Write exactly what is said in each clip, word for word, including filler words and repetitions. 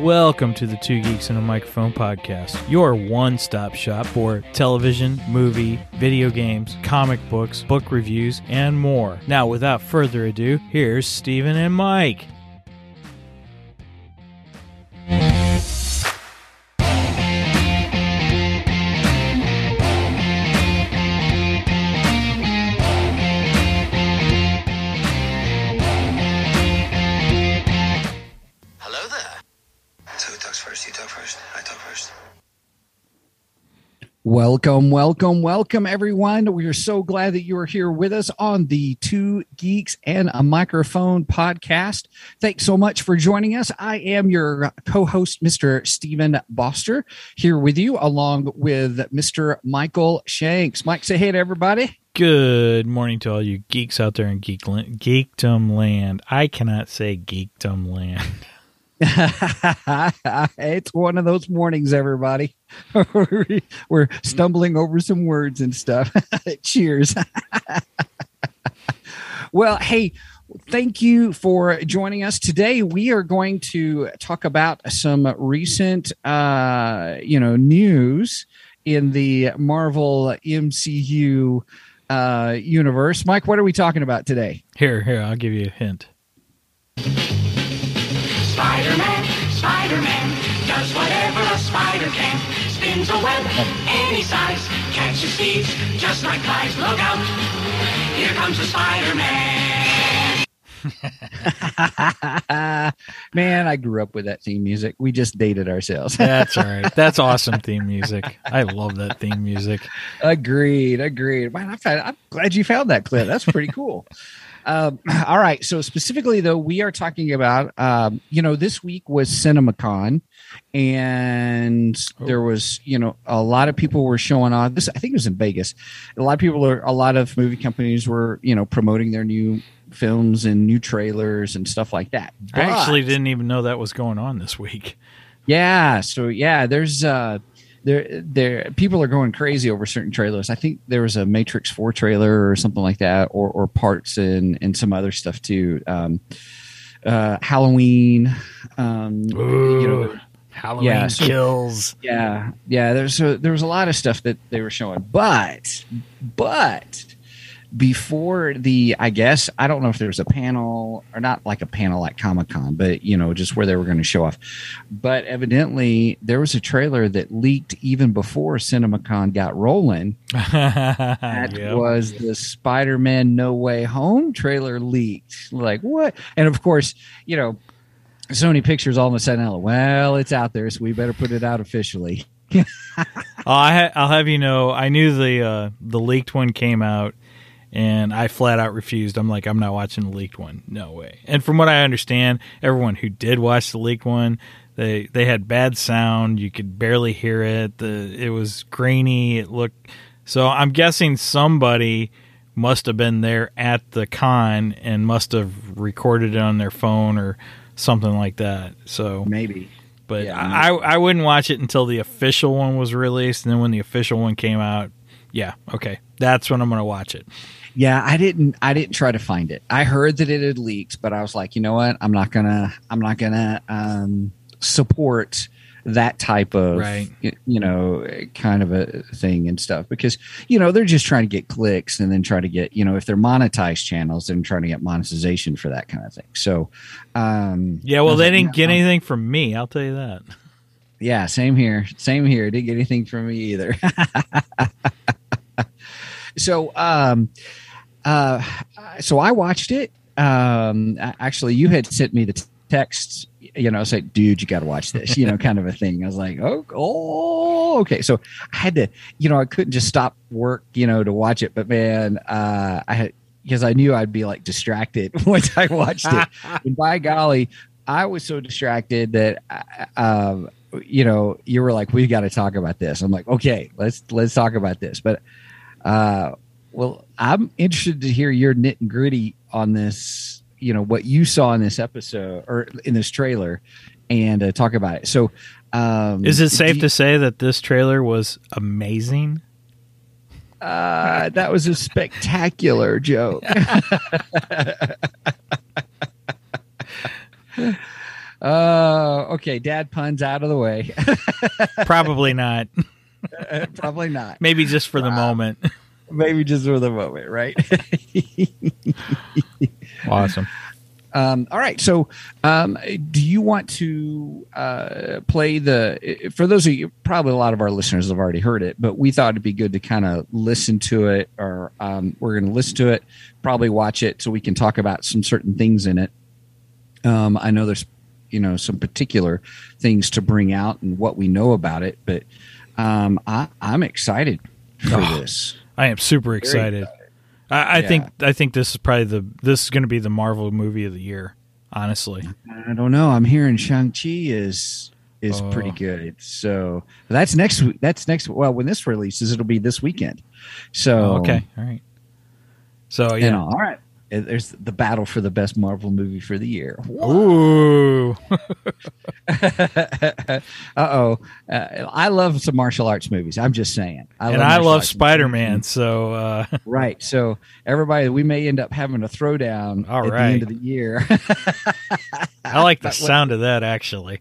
Welcome to the Two Geeks and a Microphone podcast, your one-stop shop for television, movie, video games, comic books, book reviews, and more. Now, without further ado, here's Steven and Mike. Welcome, welcome, welcome, everyone. We are so glad that you are here with us on the Two Geeks and a Microphone podcast. Thanks so much for joining us. I am your co-host, Mister Steven Boster, here with you, along with Mister Michael Shanks. Mike, say hey to everybody. Good morning to all you geeks out there in geek geekdom land. I cannot say geekdom land. It's one of those mornings, everybody. We're stumbling over some words and stuff. Cheers. Well, hey, thank you for joining us today. We are going to talk about some recent, uh, you know, news in the Marvel M C U uh, universe. Mike, what are we talking about today? Here, here, I'll give you a hint. Spider-Man, Spider-Man, does whatever a spider can. Spins a web any size, catches thieves just like flies. Look out, here comes the Spider-Man. Man, I grew up with that theme music. We just dated ourselves. That's all right. That's awesome theme music. I love that theme music. Agreed, agreed. Man, I found, I'm glad you found that clip. That's pretty cool. Um, all right. So specifically, though, we are talking about, um, you know, this week was CinemaCon, and oh. there was, you know, a lot of people were showing off this. I think it was in Vegas. A lot of people are, a lot of movie companies were, you know, promoting their new films and new trailers and stuff like that. But, I actually didn't even know that was going on this week. Yeah. So, yeah, there's, uh, There, there, people are going crazy over certain trailers. I think there was a Matrix four trailer or something like that, or or parts and and some other stuff too. Um, uh, Halloween, um, Ooh, you know, Halloween yeah, so, kills. Yeah, yeah. There's a, there was a lot of stuff that they were showing, but but. Before the, I guess, I don't know if there's a panel or not, like a panel like Comic-Con, but, you know, just where they were going to show off. But evidently there was a trailer that leaked even before CinemaCon got rolling. That yep. was the Spider-Man No Way Home trailer leaked. Like, what? And of course, you know, Sony Pictures all of a sudden, well, it's out there, so we better put it out officially. oh, I ha- I'll have you know, I knew the uh, the leaked one came out. And I flat out refused. I'm like, I'm not watching the leaked one. No way. And from what I understand, everyone who did watch the leaked one, they they had bad sound. You could barely hear it. The it was grainy. It looked so. I'm guessing somebody must have been there at the con and must have recorded it on their phone or something like that. So maybe. But yeah, I I wouldn't watch it until the official one was released, and then when the official one came out, yeah, okay, that's when I'm going to watch it. Yeah, I didn't. I didn't try to find it. I heard that it had leaked, but I was like, you know what? I'm not gonna. I'm not gonna um, support that type of, right. you know, kind of a thing and stuff because you know they're just trying to get clicks and then try to get, you know, if they're monetized channels, then trying to get monetization for that kind of thing. So, um, yeah, well, they like, didn't yeah, get anything from me. I'll tell you that. Yeah, same here. Same here. Didn't get anything from me either. So, um, uh, so I watched it. Um, actually, you had sent me the t- text, you know, say, dude, you got to watch this, you know, kind of a thing. I was like, oh, oh, okay. So I had to, you know, I couldn't just stop work, you know, to watch it. But man, uh, I had, because I knew I'd be like distracted once I watched it. And by golly, I was so distracted that, um, you know, you were like, we got to talk about this. I'm like, okay, let's let's talk about this. But Uh, well, I'm interested to hear your nit and gritty on this, you know, what you saw in this episode or in this trailer and uh, talk about it. So, um, is it safe you, to say that this trailer was amazing? Uh, that was a spectacular joke. Uh, okay, dad puns out of the way. Probably not. Uh, probably not. Maybe just for the Wow. moment. Maybe just for the moment, right? Awesome. Um, all right. So, um, do you want to uh, play the? For those of you, probably a lot of our listeners have already heard it, but we thought it'd be good to kind of listen to it, or um, we're going to listen to it, probably watch it, so we can talk about some certain things in it. Um, I know there's, you know, some particular things to bring out and what we know about it, but um, I, I'm excited for Oh, this. I am super excited. I, I Yeah. think I think this is probably the this is going to be the Marvel movie of the year. Honestly, I don't know. I'm hearing Shang-Chi is is Oh. pretty good. So that's next week. That's next. Well, when this releases, it'll be this weekend. So oh, okay, all right. So you yeah, know, all right. There's the battle for the best Marvel movie for the year. ooh, Uh-oh. Uh, I love some martial arts movies. I'm just saying. I and I martial love arts Spider Man. So uh, movies. Right. So everybody, we may end up having a throwdown All at right. the end of the year. I like the sound of that. Actually,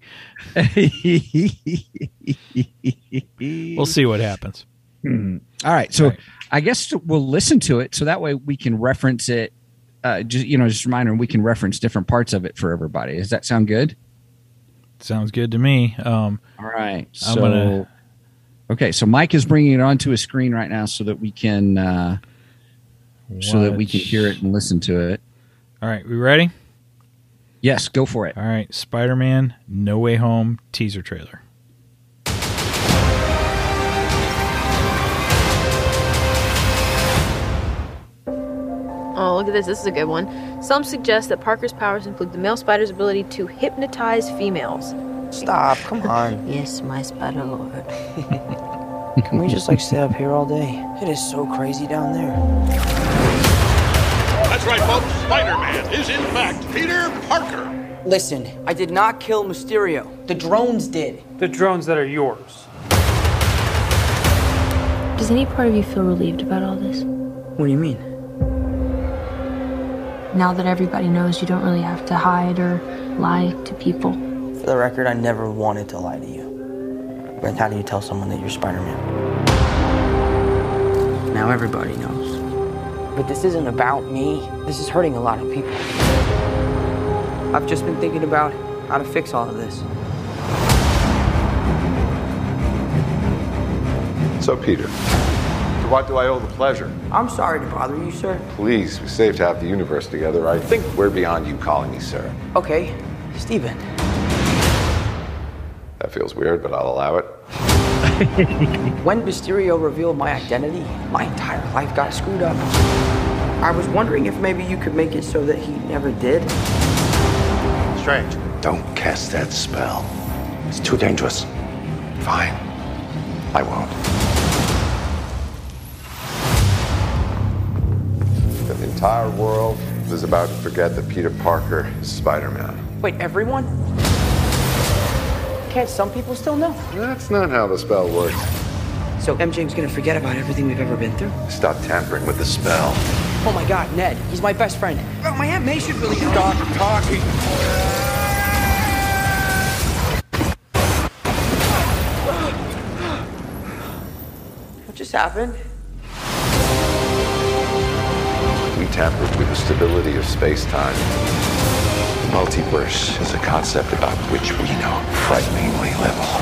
we'll see what happens. Hmm. All right. So All right. I guess we'll listen to it so that way we can reference it. Uh, just, you know, just a reminder, we can reference different parts of it for everybody. Does that sound good? Sounds good to me. Um, All right. I'm So, gonna- okay. So Mike is bringing it onto his screen right now so that we can, uh, so that we can watch- hear it and listen to it. All right, we ready? Yes, go for it. All right, Spider Man No Way Home teaser trailer. Oh, look at this. This is a good one. Some suggest that Parker's powers include the male spider's ability to hypnotize females. Stop, come on. Yes, my spider lord. Can we just like stay up here all day? It is so crazy down there. That's right, folks. Spider-Man is in fact Peter Parker. Listen, I did not kill Mysterio. The drones did. The drones that are yours. Does any part of you feel relieved about all this? What do you mean? Now that everybody knows you don't really have to hide or lie to people. For the record, I never wanted to lie to you. But how do you tell someone that you're Spider-Man? Now everybody knows. But this isn't about me. This is hurting a lot of people. I've just been thinking about how to fix all of this. So, Peter, to what do I owe the pleasure? I'm sorry to bother you, sir. Please, we saved half the universe together. I think we're beyond you calling me sir. Okay, Steven. That feels weird, but I'll allow it. When Mysterio revealed my identity, my entire life got screwed up. I was wondering if maybe you could make it so that he never did. Strange. Don't cast that spell. It's too dangerous. Fine. I won't. The entire world is about to forget that Peter Parker is Spider-Man. Wait, everyone? Can't some people still know? That's not how the spell works. So M J's gonna forget about everything we've ever been through? Stop tampering with the spell. Oh my god, Ned, he's my best friend. Oh, my Aunt May should really know. Stop talking. What just happened? We tampered with the stability of space-time. The multiverse is a concept about which we know frighteningly little.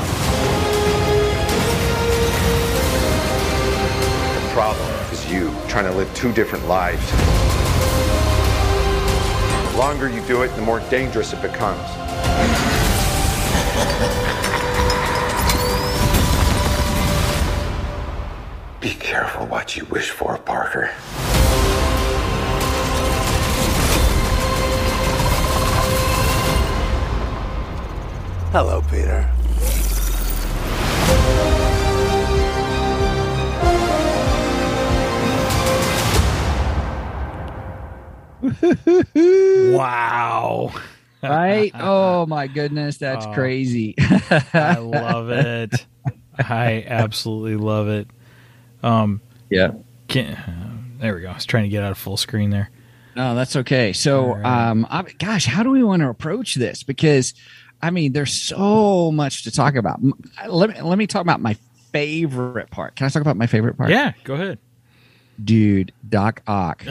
The problem is you trying to live two different lives. The longer you do it, the more dangerous it becomes. Be careful what you wish for, Parker. Hello, Peter. Wow. Right? Oh my goodness, that's Oh. crazy. I love it. I absolutely love it. Um, yeah. can, uh, there we go. I was trying to get out of full screen there. No, that's okay. So, All right. um, I, gosh, how do we want to approach this? Because I mean, there's so much to talk about. M- Let me let me talk about my favorite part. Can I talk about my favorite part? Yeah, go ahead. Dude, Doc Ock.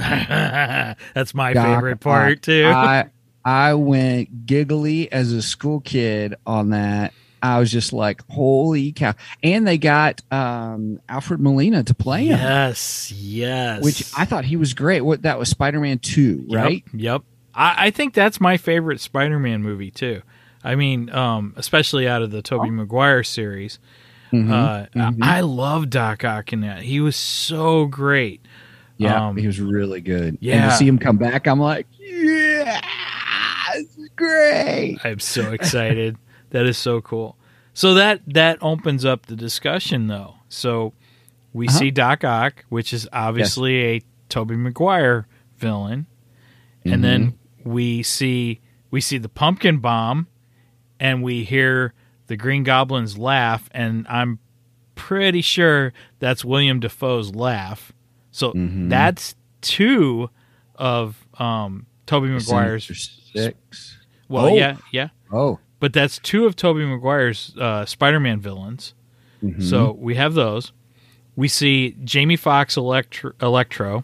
That's my Doc favorite part Ock. too. I I went giggly as a school kid on that. I was just like, holy cow. And they got um, Alfred Molina to play him. Yes, yes. Which I thought he was great. What that was Spider-Man two, right? Yep. yep. I, I think that's my favorite Spider-Man movie too. I mean, um, especially out of the Tobey Maguire series. Mhm, Uh, mhm. I, I love Doc Ock in that. He was so great. Yeah, Um, he was really good. And yeah. to see him come back, I'm like, yeah, this is great. I'm so excited. That is so cool. So that that opens up the discussion, though. So we Uh-huh. see Doc Ock, which is obviously a Tobey Maguire villain, Mhm. and then we see we see the pumpkin bomb, and we hear the Green Goblin's laugh, and I'm pretty sure that's William Dafoe's laugh. So Mhm. that's two of um, Tobey Maguire's. Sinister Six. Well, Oh. yeah, yeah. Oh. But that's two of Tobey Maguire's uh, Spider-Man villains. Mhm. So we have those. We see Jamie Foxx Electro. Electro.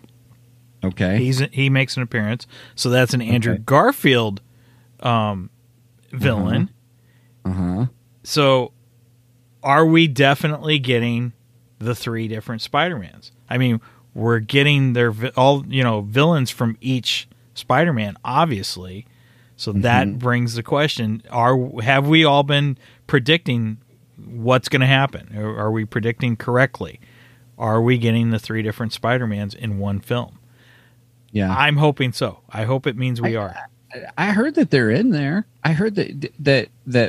Okay. He's he makes an appearance. So that's an Andrew Okay. Garfield um, villain. Uh-huh. So are we definitely getting the three different Spider-Mans? I mean, we're getting their vi- all you know villains from each Spider-Man, obviously. So that Mhm. brings the question: Are have we all been predicting what's going to happen? Are, are we predicting correctly? Are we getting the three different Spider-Mans in one film? Yeah. I'm hoping so. I hope it means we are. I heard that they're in there. I heard that that that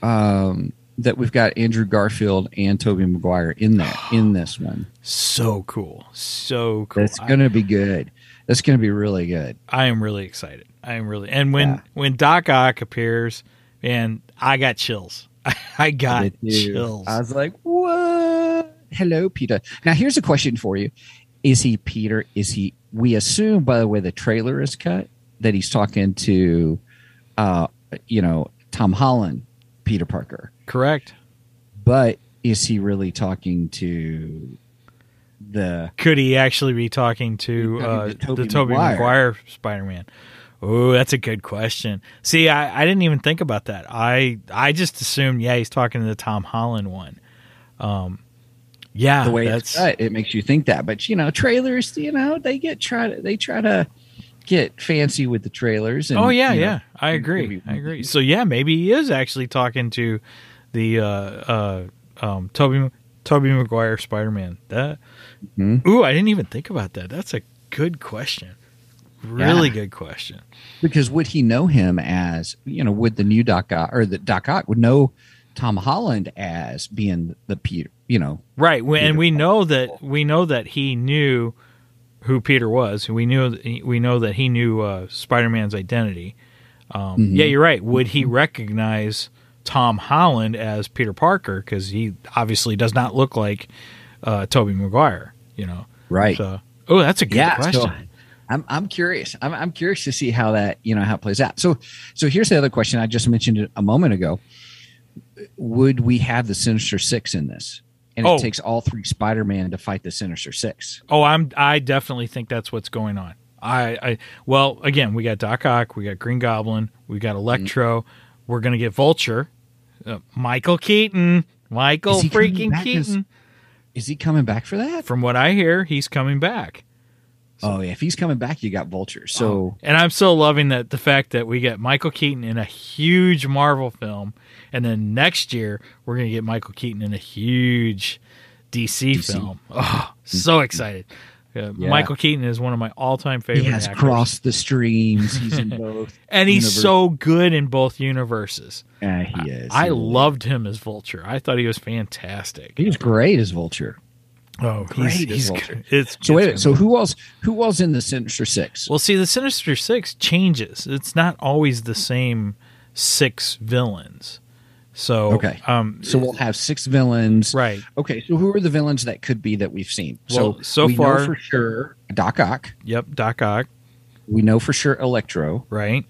um, that we've got Andrew Garfield and Tobey Maguire in there in this one. So cool. So cool. That's going to be good. That's going to be really good. I am really excited. I am really, and when Yeah. when Doc Ock appears, and I got chills. I got Did you? chills. I was like, "What? Hello, Peter." Now, here's a question for you: Is he Peter? Is he? We assume, by the way, the trailer is cut, that he's talking to, uh, you know, Tom Holland, Peter Parker. Correct. But is he really talking to the? Could he actually be talking to Talking uh, to Tobey the Tobey Maguire. Maguire Spider-Man? Oh, that's a good question. See, I, I didn't even think about that. I I just assumed, yeah, he's talking to the Tom Holland one. Um, yeah, The way that's it's cut, it makes you think that. But you know, trailers, you know, they get try to they try to get fancy with the trailers. And, oh yeah, you know, yeah. I agree. maybe- I agree. So yeah, maybe he is actually talking to the uh, uh, um, Toby Toby Maguire Spider-Man. That Mhm. ooh, I didn't even think about that. That's a good question. Really Yeah. good question. Because would he know him as, you know, would the new Doc Ock or the Doc Ock would know Tom Holland as being the Peter, you know? Right, we- and Peter we know that we know that he knew who Peter was. We knew that he- we know that he knew uh, Spider-Man's identity. Um, Mhm. Yeah, you're right. Would he recognize Tom Holland as Peter Parker? Because he obviously does not look like uh, Tobey Maguire. You know, Right. So, oh, that's a good Yeah, question. so I'm I'm curious. I'm I'm curious to see how that, you know, how it plays out. So so here's the other question I just mentioned it a moment ago. Would we have the Sinister Six in this? And Oh. it takes all three Spider-Man to fight the Sinister Six. Oh, I'm. I definitely think that's what's going on. I. I well, again, we got Doc Ock, we got Green Goblin, we got Electro. Mm-hmm. We're We're gonna get Vulture, uh, Michael Keaton, Michael Is he coming freaking back as- Keaton. Is he coming back for that? From what I hear, he's coming back. Oh, yeah. If he's coming back, you got Vulture. So And I'm so loving that the fact that we get Michael Keaton in a huge Marvel film, and then next year we're gonna get Michael Keaton in a huge D C, D C. film. Oh, so excited! Uh, Yeah. Michael Keaton is one of my all-time favorite he has actors. crossed the streams. He's in both. And he's universe- so good in both universes. Yeah, he is. I He is. loved him as Vulture. I thought he was fantastic. He's great as Vulture. Oh, great he's, as he's Vulture. good. It's, So wait, it's- so who else? Who else in the Sinister Six? well, see, the Sinister Six changes. It's not always the same six villains. So Okay. um, So we'll have six villains. right. Okay. So who are the villains that could be that we've seen? Well, so so we far- know for sure Doc Ock. Yep, Doc Ock. We know for sure Electro. Right.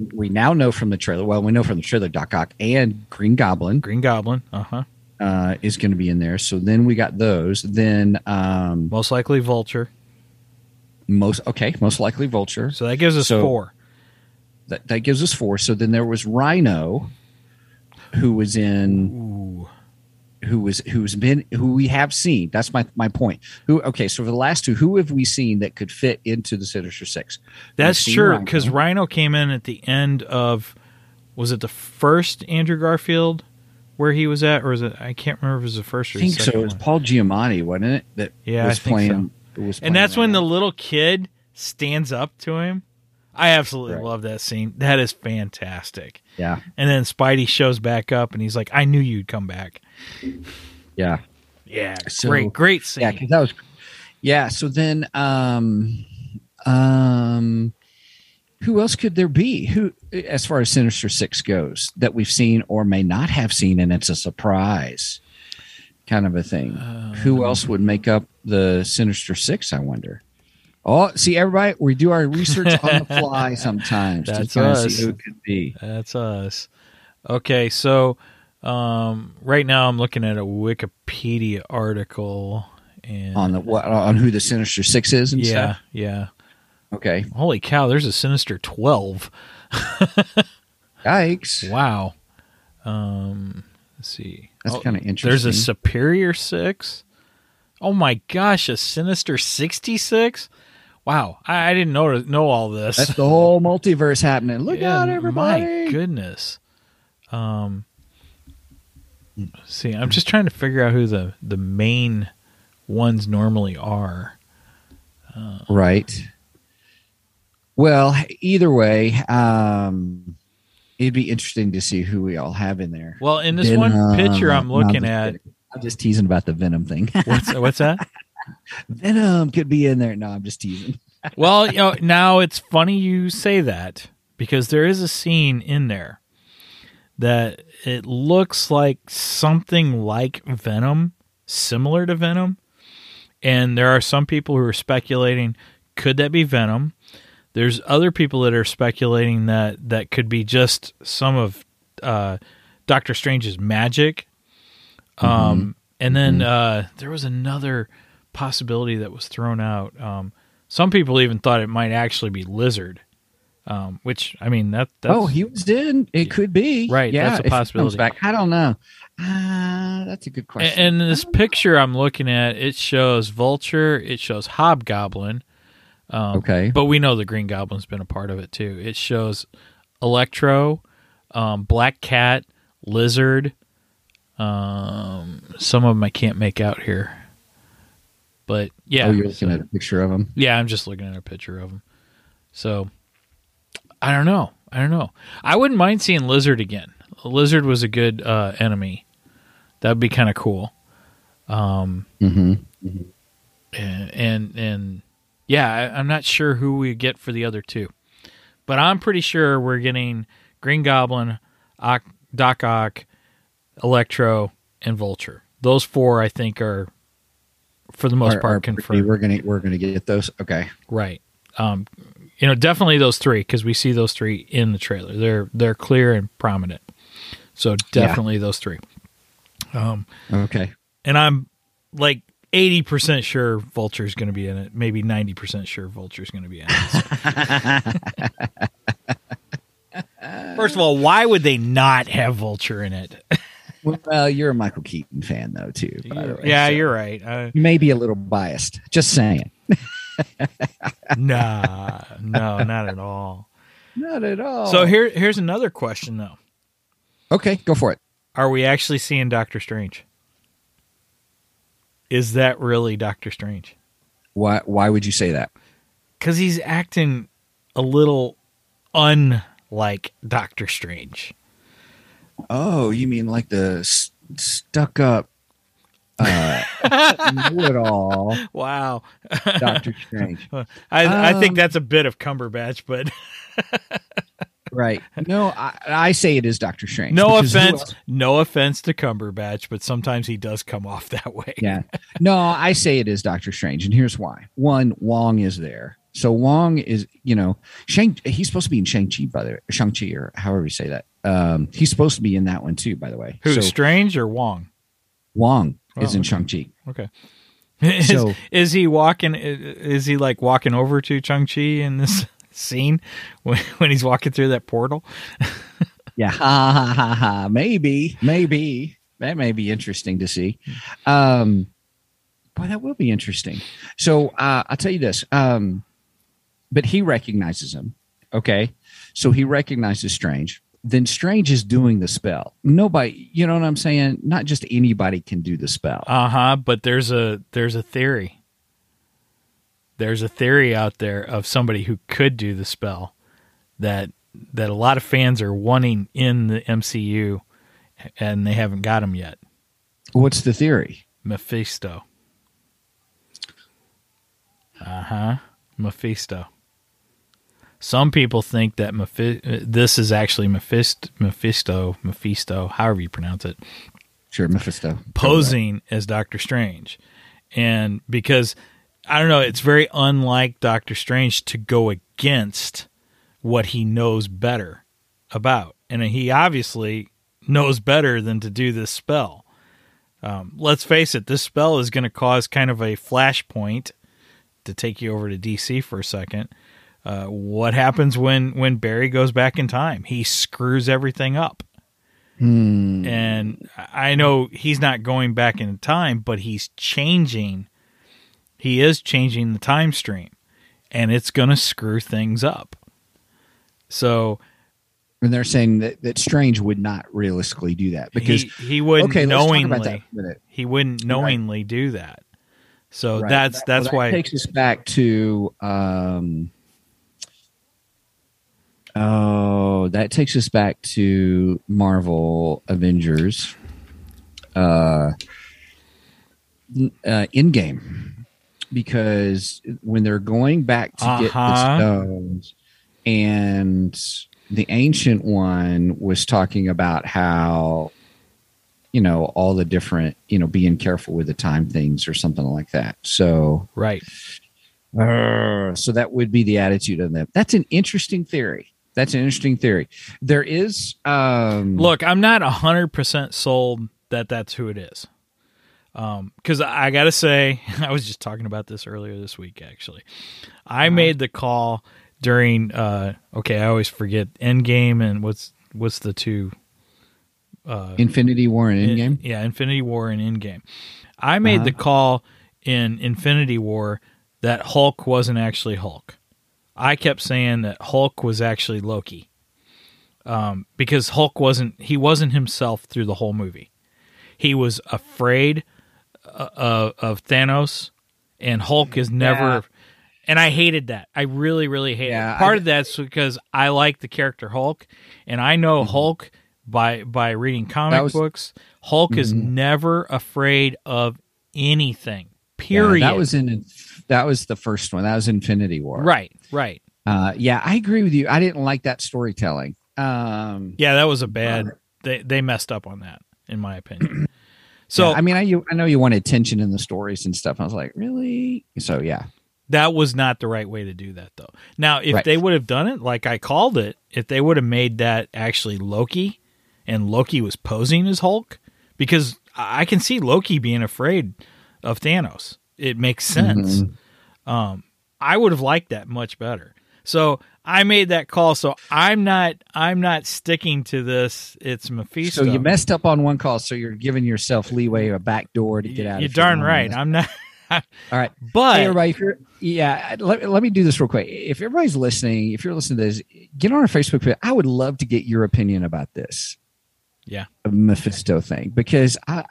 we now know from the trailer. Well, we know from the trailer, Doc Ock and Green Goblin. Green Goblin. Uh huh. Uh, is going to be in there. So then we got those. Then um, most likely Vulture. Most okay, most likely Vulture. So that gives us so four. That that gives us four. So then there was Rhino, who was in, Ooh. who was who's been who we have seen. That's my my point. Who okay? So for the last two, who have we seen that could fit into the Sinister Six? That's true because Rhino. Rhino came in at the end of, was it the first Andrew Garfield where he was at, or is it? I can't remember if it was the first or I think the second so. It was one. Paul Giamatti, wasn't it? That yeah, was I think playing. so. Was and that's when the little kid stands up to him. I absolutely right. love that scene. That is fantastic. Yeah. And then Spidey shows back up and he's like, I knew you'd come back. Yeah. Yeah. So, great, great scene. Yeah, because that was yeah. So then um um who else could there be? Who as far as Sinister Six goes that we've seen or may not have seen, and it's a surprise kind of a thing. Um, who else would make up the Sinister Six, I wonder? Oh, see, everybody, we do our research on the fly sometimes. That's to us. See who it could be. That's us. Okay, so um, right now I'm looking at a Wikipedia article and on the what on who the Sinister Six is and yeah, stuff. Yeah. Okay. Holy cow! There's a Sinister twelve. Yikes! Wow. Um, let's see. That's oh, kind of interesting. There's a Superior Six. Oh my gosh, a Sinister sixty-six. Wow, I, I didn't know know all this. That's the whole multiverse happening. Look yeah, out, everybody! My goodness. Um, let's see, I'm just trying to figure out who the, the main ones normally are. Uh, right. Well, either way, um, it'd be interesting to see who we all have in there. Well, in this Venom, one picture I'm looking no, I'm at, kidding. I'm just teasing about the Venom thing. what's what's that? Venom could be in there. No, I'm just teasing. Well, you know, now it's funny you say that because there is a scene in there that it looks like something like Venom, similar to Venom. And there are some people who are speculating, could that be Venom? There's other people that are speculating that that could be just some of uh, Doctor Strange's magic. Um, mm-hmm. And then mm-hmm. uh, there was another possibility that was thrown out. Um, some people even thought it might actually be Lizard, um, which, I mean, that that's... Oh, he was in. It could be. Right, yeah, that's a possibility. If he comes back. I don't know. Uh, that's a good question. And, and this picture I'm looking at, it shows Vulture, it shows Hobgoblin. Um, okay. But we know the Green Goblin's been a part of it, too. It shows Electro, um, Black Cat, Lizard. Um, some of them I can't make out here. But, yeah. Oh, you're looking so, at a picture of him? Yeah, I'm just looking at a picture of him. So, I don't know. I don't know. I wouldn't mind seeing Lizard again. Lizard was a good uh, enemy. That would be kind of cool. Um, mm-hmm. Mm-hmm. And, and, and yeah, I, I'm not sure who we get for the other two. But I'm pretty sure we're getting Green Goblin, Ock, Doc Ock, Electro, and Vulture. Those four, I think, are for the most are, part are confirmed. We're gonna we're gonna get those. Okay, right. Um, you know, definitely those three because we see those three in the trailer. They're they're clear and prominent. So definitely yeah. those three. Um, okay. And I'm like eighty percent sure Vulture's going to be in it. Maybe ninety percent sure Vulture's going to be in it. So. First of all, why would they not have Vulture in it? Well, you're a Michael Keaton fan, though, too. By the way, yeah, so you're right. Uh, you may be a little biased. Just saying. Nah, no, not at all. Not at all. So here, here's another question, though. Okay, go for it. Are we actually seeing Doctor Strange? Is that really Doctor Strange? Why? Why would you say that? Because he's acting a little unlike Doctor Strange. Oh, you mean like the st- stuck up, uh, know it all? Wow, Doctor Strange. I, um, I think that's a bit of Cumberbatch, but right. No, I, I say it is Doctor Strange. No offense, no offense to Cumberbatch, but sometimes he does come off that way. Yeah. No, I say it is Doctor Strange, and here's why. One, Wong is there. So Wong is, you know, Shang. He's supposed to be in Shang-Chi, by the way, Shang-Chi, or however you say that. Um, he's supposed to be in that one too, by the way. Who, so, Strange or Wong? Wong Oh, is in okay. Shang-Chi. Okay. Is, So- is he walking? Is he like walking over to Shang-Chi in this scene when, when he's walking through that portal? Yeah, ha ha ha ha. Maybe, maybe that may be interesting to see. Um, boy, that will be interesting. So uh, I'll tell you this. Um, but he recognizes him. Okay, so he recognizes Strange. Then Strange is doing the spell. Nobody, you know what I'm saying? Not just anybody can do the spell. Uh huh. But there's a there's a theory. There's a theory out there of somebody who could do the spell that that a lot of fans are wanting in the M C U, and they haven't got him yet. What's the theory? Mephisto. Uh huh. Mephisto. Some people think that Mephi- this is actually Mephisto, Mephisto, Mephisto, however you pronounce it, Sure, Mephisto. posing as Doctor Strange. And because, I don't know, it's very unlike Doctor Strange to go against what he knows better about. And he obviously knows better than to do this spell. Um, let's face it, this spell is going to cause kind of a flashpoint, to take you over to D C for a second. Uh, what happens when, when Barry goes back in time? He screws everything up. Hmm. And I know he's not going back in time, but he's changing. He is changing the time stream, and it's going to screw things up. So And they're saying that, that Strange would not realistically do that because he, he wouldn't okay, let's talk knowingly about that for a minute. he wouldn't knowingly do that. So Right. that's That- that's well, that why takes us back to um, oh, that takes us back to Marvel Avengers, uh, uh, Endgame, because when they're going back to get the Uh-huh. stones, and the Ancient One was talking about how, you know, all the different, you know, being careful with the time things or something like that. So, right. uh, so that would be the attitude of them. That's an interesting theory. That's an interesting theory. There is, um, Look, I'm not one hundred percent sold that that's who it is. Because I got to say, I was just talking about this earlier this week, actually. I made the call during, uh, okay, I always forget, Endgame and what's what's the two? Uh, Infinity War and In- Endgame. yeah, Infinity War and Endgame. I made Uh-huh. the call in Infinity War that Hulk wasn't actually Hulk. I kept saying that Hulk was actually Loki, um, because Hulk wasn't he wasn't himself through the whole movie. He was afraid uh, of, of Thanos, and Hulk is never. Yeah. And I hated that. I really, really hated Yeah, it. Part I- of that's because I like the character Hulk, and I know Hulk by by reading comic That was- books. Hulk is Mhm. never afraid of anything. Period. Yeah, that was in that was the first one. That was Infinity War. right, right. Uh, yeah, I agree with you. I didn't like that storytelling. Um, Yeah, that was a bad. They they messed up on that, in my opinion. So yeah, I mean, I you, I know you wanted tension in the stories and stuff. I was like, really? So yeah, that was not the right way to do that, though. Now, if Right. they would have done it like I called it, if they would have made that actually Loki, and Loki was posing as Hulk, because I can see Loki being afraid of Thanos. It makes sense. Um, I would have liked that much better. So I made that call. So I'm not. I'm not sticking to this. It's Mephisto. so you messed up on one call. So you're giving yourself leeway, a back door to get out. You're if you darn want. right. I'm not. All right. But Hey, everybody, if you're, yeah, let, let me do this real quick. If everybody's listening, if you're listening to this, get on our Facebook page. I would love to get your opinion about this yeah. Mephisto thing, because I,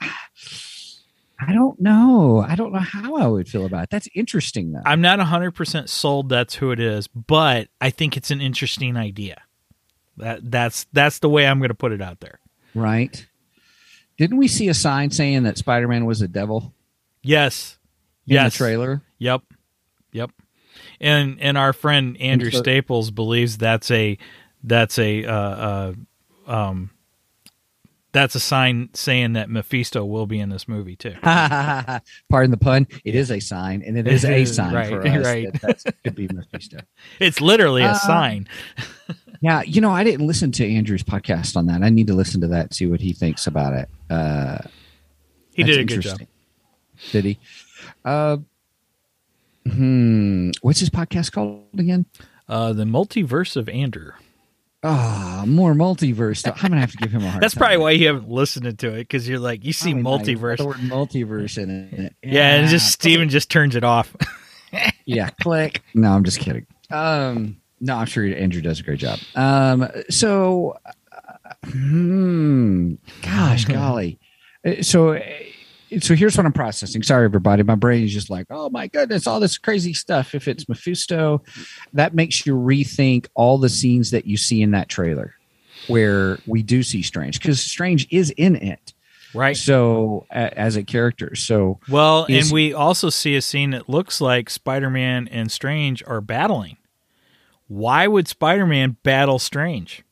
I don't know. I don't know how I would feel about it. That's interesting, though. I'm not one hundred percent sold that's who it is, but I think it's an interesting idea. That that's that's the way I'm going to put it out there. Right? Didn't we see a sign saying that Spider-Man was a devil Yes. in Yes. the trailer? Yep. Yep. And and our friend Andrew And so- Staples believes that's a that's a uh, uh, um that's a sign saying that Mephisto will be in this movie too. Pardon the pun. It is a sign, and it is a sign Right, for us right. that that could be Mephisto. It's literally a Uh, sign. Yeah, you know, I didn't listen to Andrew's podcast on that. I need to listen to that, see what he thinks about it. Uh, He that's did a good job. interesting. Did he? Uh, hmm. What's his podcast called again? Uh, the Multiverse of Andrew. Ah, more multiverse stuff. I'm gonna have to give him a hard That's time. probably why you haven't listened to it, because you're like, you see I mean, like, multiverse. the word multiverse in it. Yeah, and just Steven just turns it off. Yeah, click. No, I'm just kidding. Um, no, I'm sure Andrew does a great job. Um, so, uh, hmm, gosh, golly. Uh, So, uh, so here's what I'm processing. Sorry, everybody. My brain is just like, oh my goodness, all this crazy stuff. If it's Mephisto, that makes you rethink all the scenes that you see in that trailer where we do see Strange, because Strange is in it. Right. So, a, as a character. So, Well, is- and we also see a scene that looks like Spider-Man and Strange are battling. Why would Spider-Man battle Strange?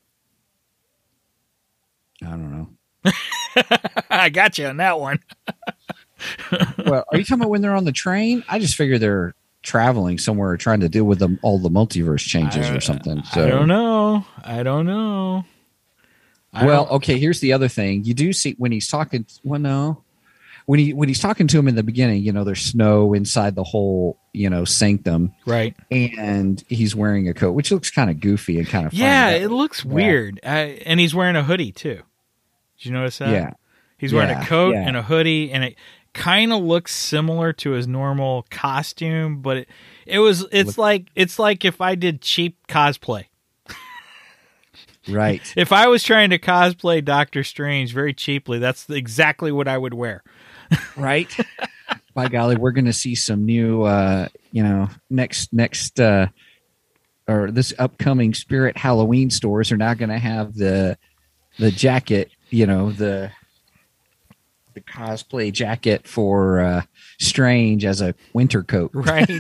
I don't know. I got you on that one. Well, are you talking about when they're on the train? I just figure they're traveling somewhere, trying to deal with them, all the multiverse changes or something. So I don't know. I don't know. I well, don't- okay. Here's the other thing. You do see when he's talking. Well, no, when he when he's talking to him in the beginning, you know, there's snow inside the whole, you know, sanctum, right? And he's wearing a coat, which looks kind of goofy and kind of Yeah, funny. it looks Yeah. weird. I, and he's wearing a hoodie too. Did you notice that? Yeah. He's wearing Yeah, a coat yeah. and a hoodie, and it kind of looks similar to his normal costume, but it it was it's Look- like it's like if I did cheap cosplay. Right. If I was trying to cosplay Doctor Strange very cheaply, that's exactly what I would wear. Right. By golly, we're going to see some new, uh, you know, next, next, uh, or this upcoming Spirit Halloween stores are now going to have the, the jacket, you know, the, the cosplay jacket for, uh, Strange as a winter coat. Right.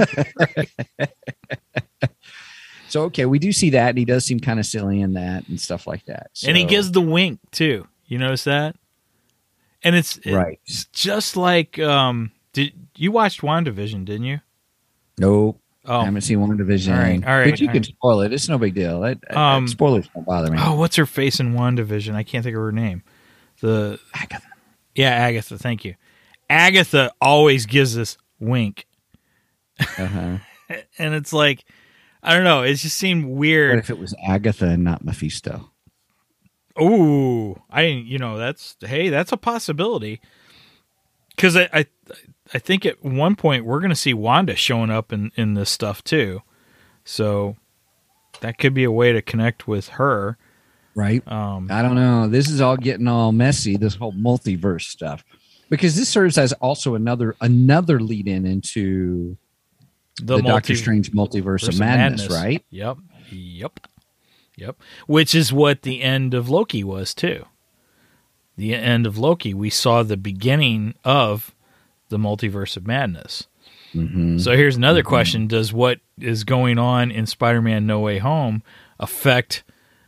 So, okay, we do see that. And he does seem kind of silly in that and stuff like that. And he So- gives the wink too. You notice that? And it's it- Right. it's just like um did you watched WandaVision, didn't you? Nope. Oh. I haven't seen WandaVision. All right, all right, But you all can right. spoil it. It's no big deal. It, uh, Um, spoilers don't bother me. Oh, what's her face in WandaVision? I can't think of her name. The Agatha. Yeah, Agatha, thank you. Agatha always gives this wink. Uh-huh. And it's like I don't know, it just seemed What weird. if it was Agatha and not Mephisto? Ooh, I you know, that's hey, that's a possibility. Cuz I, I I think at one point we're going to see Wanda showing up in in this stuff too. So that could be a way to connect with her. Right? Um I don't know. This is all getting all messy, this whole multiverse stuff. Because this serves as also another another lead in into the, Doctor multi- Strange multiverse Verse of of madness, right? Yep. Yep. Yep. Which is what the end of Loki was too. The end of Loki, we saw the beginning of the multiverse of madness. Mm-hmm. So here's another question. Does what is going on in Spider-Man No Way Home affect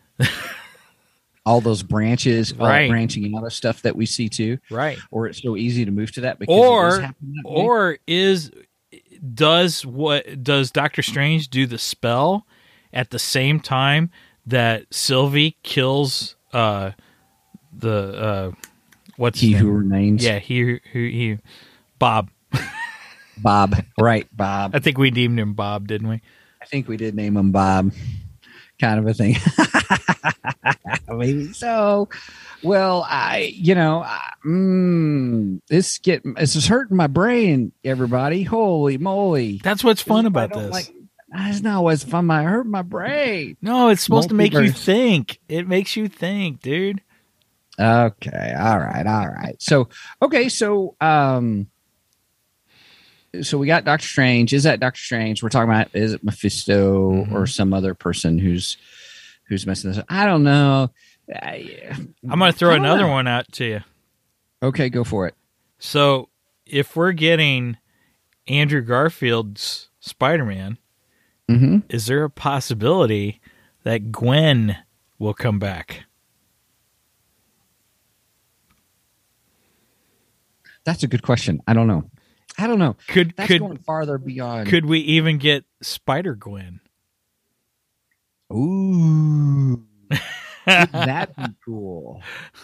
All those branches, all Right. branching out of stuff that we see too. right? Or it's so easy to move to that because it does Or happen that way. or is does what does Doctor Strange do the spell at the same time that Sylvie kills uh the uh what's He his Who name? Remains. Yeah, he who he Bob. Bob. Right, Bob. I think we named him Bob, didn't we? I think we did name him Bob, kind of a thing. Maybe so. Well, I, you know, I, mm, this get this is hurting my brain. Everybody, holy moly! That's what's fun I about don't this. like- That's not what's fun. I hurt my brain. No, it's supposed to make you Multiverse. think. It makes you think, dude. Okay, all right, all right. So, okay, so um, so we got Doctor Strange. Is that Doctor Strange? We're talking about is it Mephisto Mm-hmm. or some other person who's who's messing this up? I don't know. I, I'm going to throw I don't another know. one out to you. Okay, go for it. So, if we're getting Andrew Garfield's Spider-Man, Mm-hmm. is there a possibility that Gwen will come back? That's a good question. I don't know. I don't know. Could That's could going farther beyond. could we even get Spider Gwen? Ooh, wouldn't that be cool?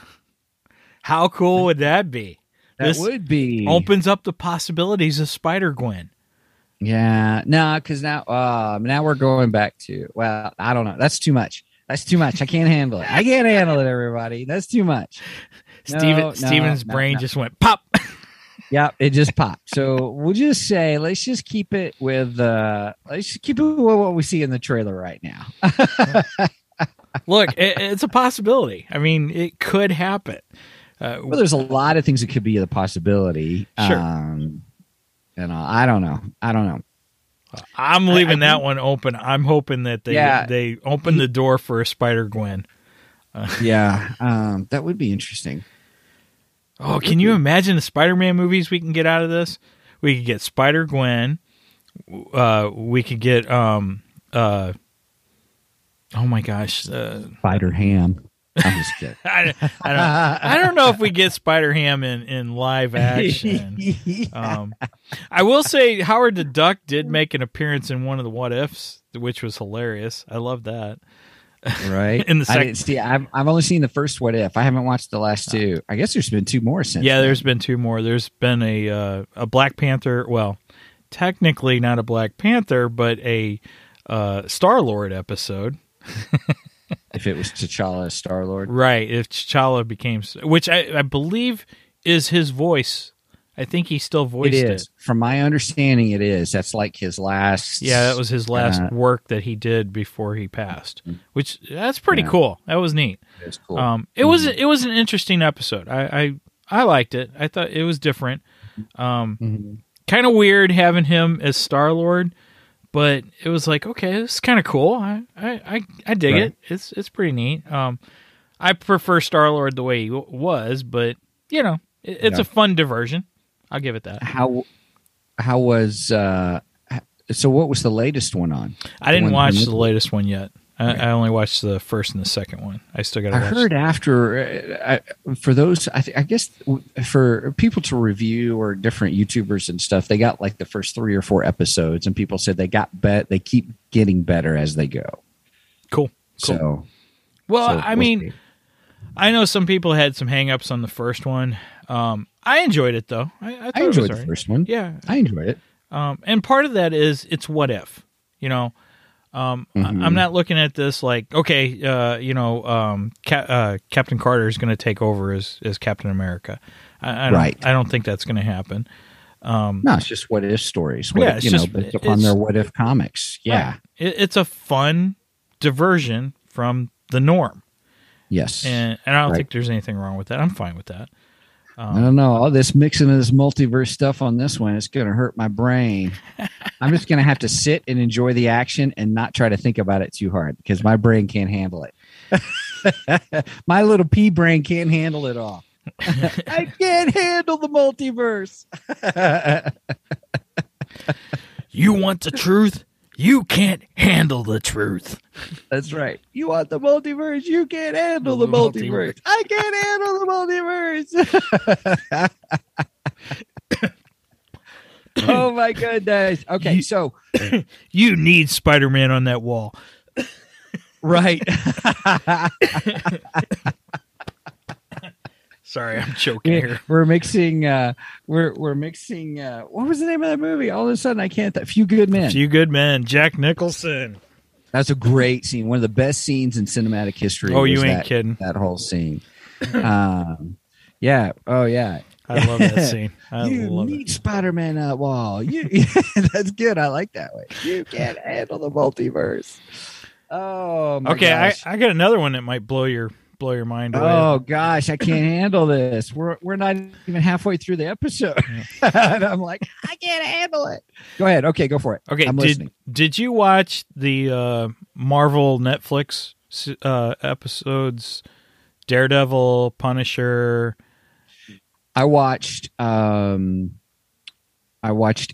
How cool would that be? That This would be opens up the possibilities of Spider Gwen. Yeah, no, because now, uh, now we're going back to. Well, I don't know. That's too much. That's too much. I can't handle it. I can't handle it. Everybody, that's too much. No, Steven, no, Steven's no, brain no. just went pop. Yep, it just popped. So we'll just say, let's just keep it with. Uh, let's just keep it with what we see in the trailer right now. Look, it, it's a possibility. I mean, it could happen. Uh, Well, there's a lot of things that could be a possibility. Sure. Um, you know, I don't know. I don't know. I'm leaving I- I that one open. I'm hoping that they Yeah. they open the door for a Spider Gwen. Yeah, um, that would be interesting. Oh, can you imagine the Spider-Man movies we can get out of this? We could get Spider Gwen. Uh, we could get um uh. Oh my gosh. Uh, Spider Ham. I'm just kidding. I, I don't. I don't know if we get Spider Ham in, in live action. Um, I will say Howard the Duck did make an appearance in one of the What Ifs, which was hilarious. I love that. Right. In the I sec- didn't see. I've I've only seen the first What If. I haven't watched the last two. I guess there's been two more since. Yeah, then. there's been two more. There's been a uh, a Black Panther. Well, technically not a Black Panther, but a uh, Star Lord episode. If it was T'Challa, Star Lord. Right. If T'Challa became, which I, I believe is his voice. I think he still It voiced it. is. From my understanding, it is. That's like his last. Yeah, that was his last uh, work that he did before he passed. Which that's pretty Yeah. cool. That was neat. It's cool. Um, it was it was an interesting episode. I, I I liked it. I thought it was different. Um, Mhm. Kind of weird having him as Star Lord, but it was like, okay, this is kind of cool. I, I, I, I dig Right. it. It's it's pretty neat. Um, I prefer Star Lord the way he w- was, but you know, it, it's Yeah. a fun diversion. I'll give it that. How how was uh so what was the latest one on? I didn't one watch from the latest one yet. I, I only watched the first and the second one. I still got to I watch. heard after uh, I, for those I, th- I guess for people to review or different YouTubers and stuff, they got like the first three or four episodes, and people said they got bet they keep getting better as they go. Cool. Cool. So well, so I we'll mean, see. I know some people had some hangups on the first one. Um, I enjoyed it though. I, I, thought I it was enjoyed the all right. first one. Yeah, I enjoyed it. Um, and part of that is it's what if, you know, um, I- Mhm. I'm not looking at this like, okay, uh, you know, um, Ca- uh, Captain Carter is going to take over as, as Captain America. I, I don't, Right. I don't think that's going to happen. Um, No, it's just what if stories. What Yeah, if, it's you just- know, based upon it's- their what if comics. Yeah. right. It, it's a fun diversion from the norm. Yes. And, and I don't Right. think there's anything wrong with that. I'm fine with that. I don't know. All this mixing of this multiverse stuff on this one, it's going to hurt my brain. I'm just going to have to sit and enjoy the action and not try to think about it too hard because my brain can't handle it. My little pea brain can't handle it all. I can't handle the multiverse. You want the truth? You can't handle the truth. That's right. You want the multiverse? You can't handle the The multiverse. multiverse. I can't handle the multiverse. Oh my goodness. Okay, You- so You need Spider-Man on that wall. right. Sorry, I'm choking Yeah, here. we're mixing uh we're we're mixing uh what was the name of that movie? All of a sudden I can't th- Few Good Men. Few Good Men, Jack Nicholson. That's a great scene. One of the best scenes in cinematic history. Oh, was you ain't that, kidding. That whole scene. Um yeah. Oh yeah. I love that scene. I you love need it. Spider-Man that wall. You that's good. I like that way. You can't handle the multiverse. Oh my Okay, I, gosh. I got another one that might blow your blow your mind away. Oh gosh, I can't handle this. We're we're not even halfway through the episode. And I'm like, I can't handle it. Go ahead. Okay, go for it. Okay, I'm did listening. did you watch the uh, Marvel Netflix uh, episodes? Daredevil, Punisher. I watched um I watched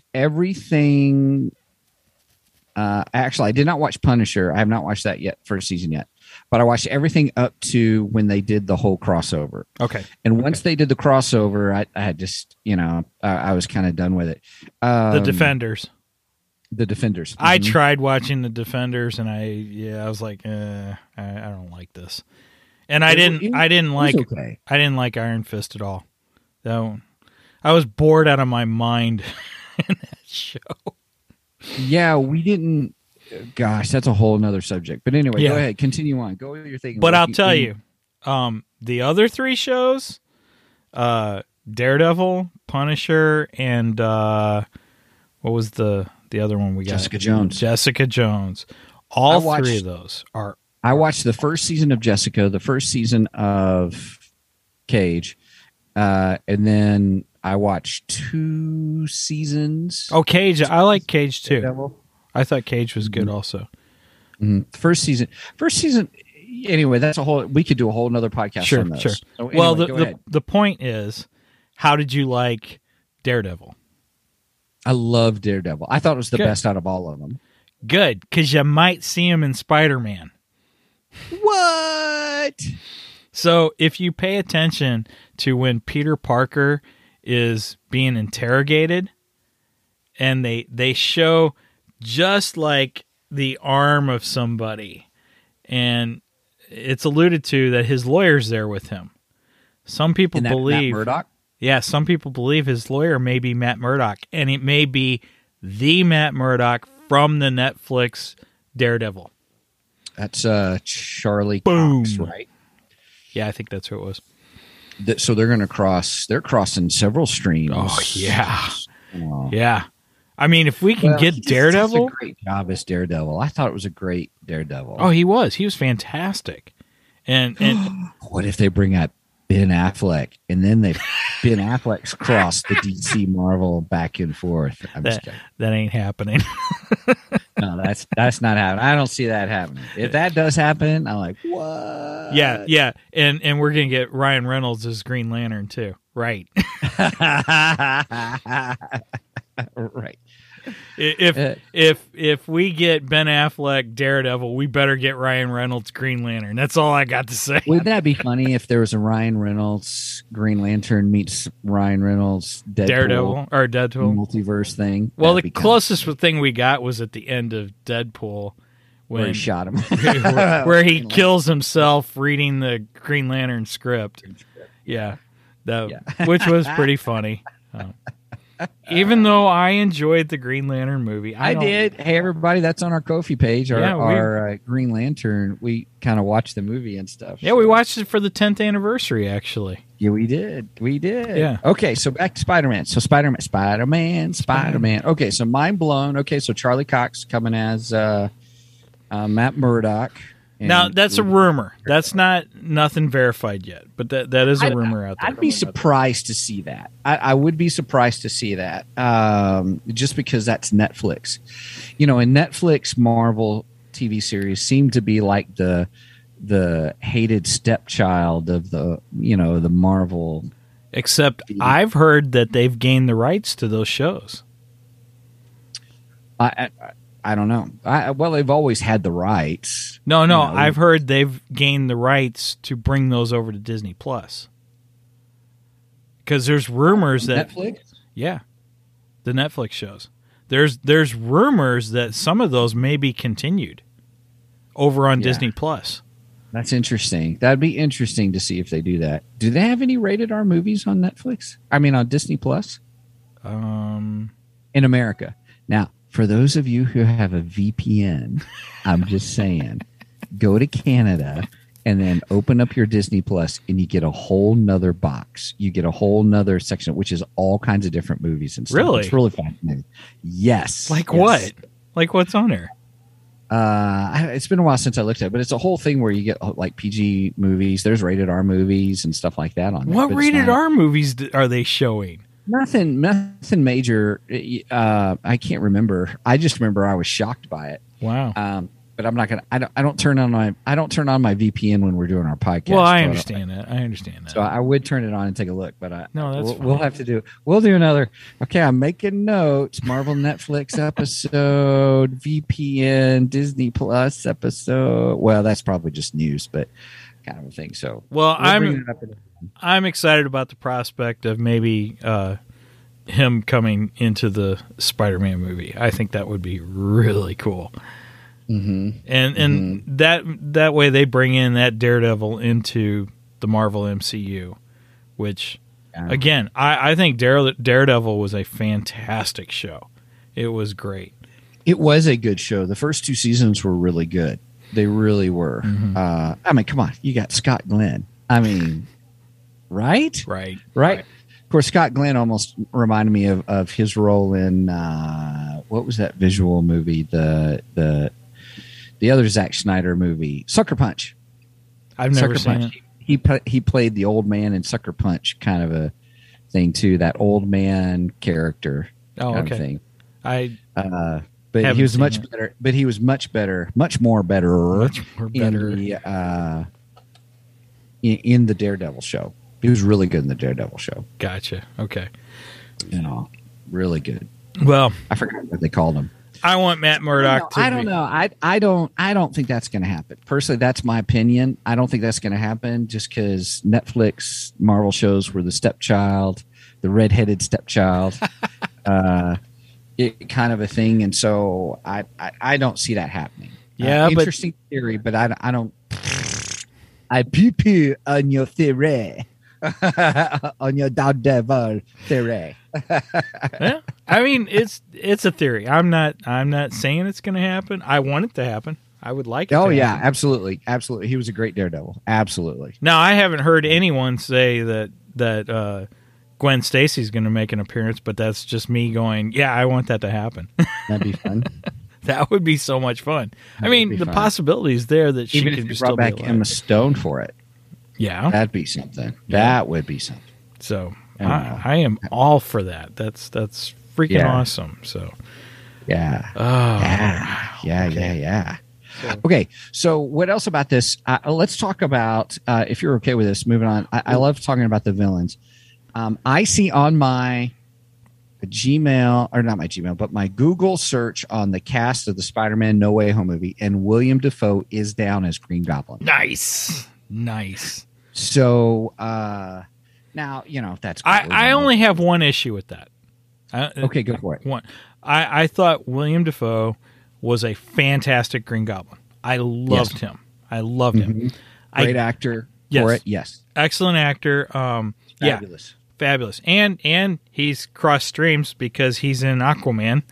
everything. Uh actually I did not watch Punisher. I have not watched that yet, first season yet. but I watched everything up to when they did the whole crossover. Okay. And once they did the crossover, I, I had just, you know, I, I was kind of done with it. Um, The Defenders. The Defenders. I Mhm. tried watching The Defenders, and I yeah, I was like, eh, I, I don't like this. And I It- didn't, it- I didn't it was like, okay. I didn't like Iron Fist at all. That one, I was bored out of my mind in that show. Yeah, we didn't. Gosh, that's a whole nother subject. But anyway, Yeah. go ahead, continue on. Go with your thing. But Like, I'll tell you, um, the other three shows, uh, Daredevil, Punisher, and uh, what was the the other one we got? Jessica Jones. Jessica Jones. All I watched- three of those are I watched the first season of Jessica, the first season of Cage, uh, and then I watched two seasons. oh Cage. I like Cage too. Daredevil. I thought Cage was good also. Mhm. First season. First season. Anyway, that's a whole. We could do a whole nother podcast Sure, on those. sure. So anyway, well, the, go the ahead. the point is, how did you like Daredevil? I love Daredevil. I thought it was the Good. best out of all of them. Good, because you might see him in Spider-Man. What? So if you pay attention to when Peter Parker is being interrogated, and they they show just like the arm of somebody, and it's alluded to that his lawyer's there with him. Some people And that, believe, Matt Murdock. yeah, some people believe his lawyer may be Matt Murdock, and it may be the Matt Murdock from the Netflix Daredevil. That's uh, Charlie Boom. Cox, right? Yeah, I think that's who it was. That- so they're going to cross. They're crossing several streams. Oh yeah, Oh. yeah. I mean, if we can Well, get he just does Daredevil, a great job as Daredevil. I thought it was a great Daredevil. oh, he was. He was fantastic. And and What if they bring out Ben Affleck and then they Ben Affleck's cross the D C Marvel back and forth? I'm just that kidding. that ain't happening. No, that's that's not happening. I don't see that happening. If that does happen, I'm like, what? yeah, yeah. And and we're gonna get Ryan Reynolds as Green Lantern too. Right. Right. If Uh, if if we get Ben Affleck Daredevil, we better get Ryan Reynolds Green Lantern. That's all I got to say. Wouldn't that be funny if there was a Ryan Reynolds Green Lantern meets Ryan Reynolds Deadpool Daredevil or Deadpool. multiverse thing? Well, That'd the be kinda- closest thing we got was at the end of Deadpool where when he shot him, where, where he kills himself reading the Green Lantern script. Yeah, that Yeah. which was pretty funny. Um, even though I enjoyed the Green Lantern movie, I, I don't- did. Hey, everybody, that's on our Ko-fi page. Our, Yeah, we- our uh, Green Lantern. We kind of watched the movie and stuff. Yeah, we watched it for the tenth anniversary. Actually, Yeah, we did. We did. Yeah. Okay, so back to Spider-Man. So Spider-Man, Spider-Man, Spider-Man. Okay, so mind blown. Okay, so Charlie Cox coming as uh, uh, Matt Murdock. And now that's a rumor. That's not nothing verified yet, but that that is a I'd- rumor out there. I'd be surprised to see that. I, I would be surprised to see that, um, just because that's Netflix. You know, and Netflix Marvel T V series seem to be like the the hated stepchild of the you know the Marvel. Except I've heard that they've gained the rights to those shows. I I, I don't know. I, well, they've always had the rights. No, no, You know, I've heard they've gained the rights to bring those over to Disney Plus. Because there's rumors that Netflix. yeah, the Netflix shows. There's there's rumors that some of those may be continued over on Yeah. Disney Plus. That's interesting. That'd be interesting to see if they do that. Do they have any rated R movies on Netflix? I mean, on Disney Plus Um, in America. Now, for those of you who have a V P N, I'm just saying, go to Canada and then open up your Disney Plus and you get a whole nother box. You get a whole nother section, which is all kinds of different movies and stuff. Really? It's really fascinating. Yes. like Yes. what? Like what's on there? Uh, I- it's been a while since I looked at it, but it's a whole thing where you get uh, like P G movies. There's rated R movies and stuff like that on there. What but it's rated not- R movies d- are they showing? Nothing, nothing major. Uh, I can't remember. I just remember I was shocked by it. Wow. Um, but I'm not gonna. I don't. I don't turn on my. I don't turn on my V P N when we're doing our podcast. Well, I so understand that. I understand that. So I would turn it on and take a look, but I No, that's we'll, fine. we'll have to do. We'll do another. Okay, I'm making notes. Marvel Netflix episode, V P N, Disney Plus episode. Well, that's probably just news, but kind of a thing. So Well, we'll bring I'm it up in- I'm excited about the prospect of maybe uh, him coming into the Spider-Man movie. I think that would be really cool. Mm-hmm. And and Mm-hmm. that that way they bring in that Daredevil into the Marvel M C U, which Yeah. again I, I think Dare, Daredevil was a fantastic show. It was great. It was a good show. The first two seasons were really good. They really were. Mm-hmm. Uh, I mean, come on, you got Scott Glenn. I mean, right? Right. Right. Of course, Scott Glenn almost reminded me of, of his role in uh, what was that visual movie? The the the other Zack Snyder movie, Sucker Punch. I've never Sucker seen Punch. it. He pla- he played the old man in Sucker Punch, kind of a thing too. That old man character. Oh, kind of okay. thing. I Uh, but Haven't he was seen much it. better. But he was much better, much more better, Much more better. in the uh, in, in the Daredevil show. He was really good in the Daredevil show. gotcha. Okay. You know, really good. Well, I forgot what they called him. I want Matt Murdock to I don't be- know. I I don't I don't think that's going to happen. Personally, that's my opinion. I don't think that's going to happen just because Netflix Marvel shows were the stepchild, the redheaded stepchild, uh, it kind of a thing, and so I I, I don't see that happening. Yeah, Uh, but- interesting theory, but I I don't. I poo poo on your theory, on your Daredevil theory. Yeah. I mean, it's it's a theory. I'm not I'm not saying it's going to happen. I want it to happen. I would like it. Oh to yeah, happen. absolutely, absolutely. He was a great Daredevil. Absolutely. Now, I haven't heard anyone say that that uh, Gwen Stacy's going to make an appearance, but that's just me going, yeah, I want that to happen. That'd be fun. That would be so much fun. I That mean, would be the fun. possibility is there that she Even could if you still brought be back alive. Emma Stone for it, Yeah. that'd be something. Yeah. That would be something. So Yeah. I, I am all for that. That's that's freaking Yeah. awesome. So Yeah. oh, Yeah. Yeah. okay. Yeah. Yeah. Okay. So, what else about this? Uh, let's talk about, uh, if you're okay with this, moving on. I, I love talking about the villains. Um, I see on my Gmail, or not my Gmail, but my Google search on the cast of the Spider-Man No Way Home movie, and William Dafoe is down as Green Goblin. nice, nice. So, uh, now, you know, that's I, cool. I only have one issue with that. I, Okay, go for it. One. I, I thought William Dafoe was a fantastic Green Goblin. I loved Yes. him. I loved him. Mhm. Great I, actor Yes. for it. Yes. excellent actor. Um, yeah, Fabulous. fabulous. And and he's crossed streams because he's in Aquaman.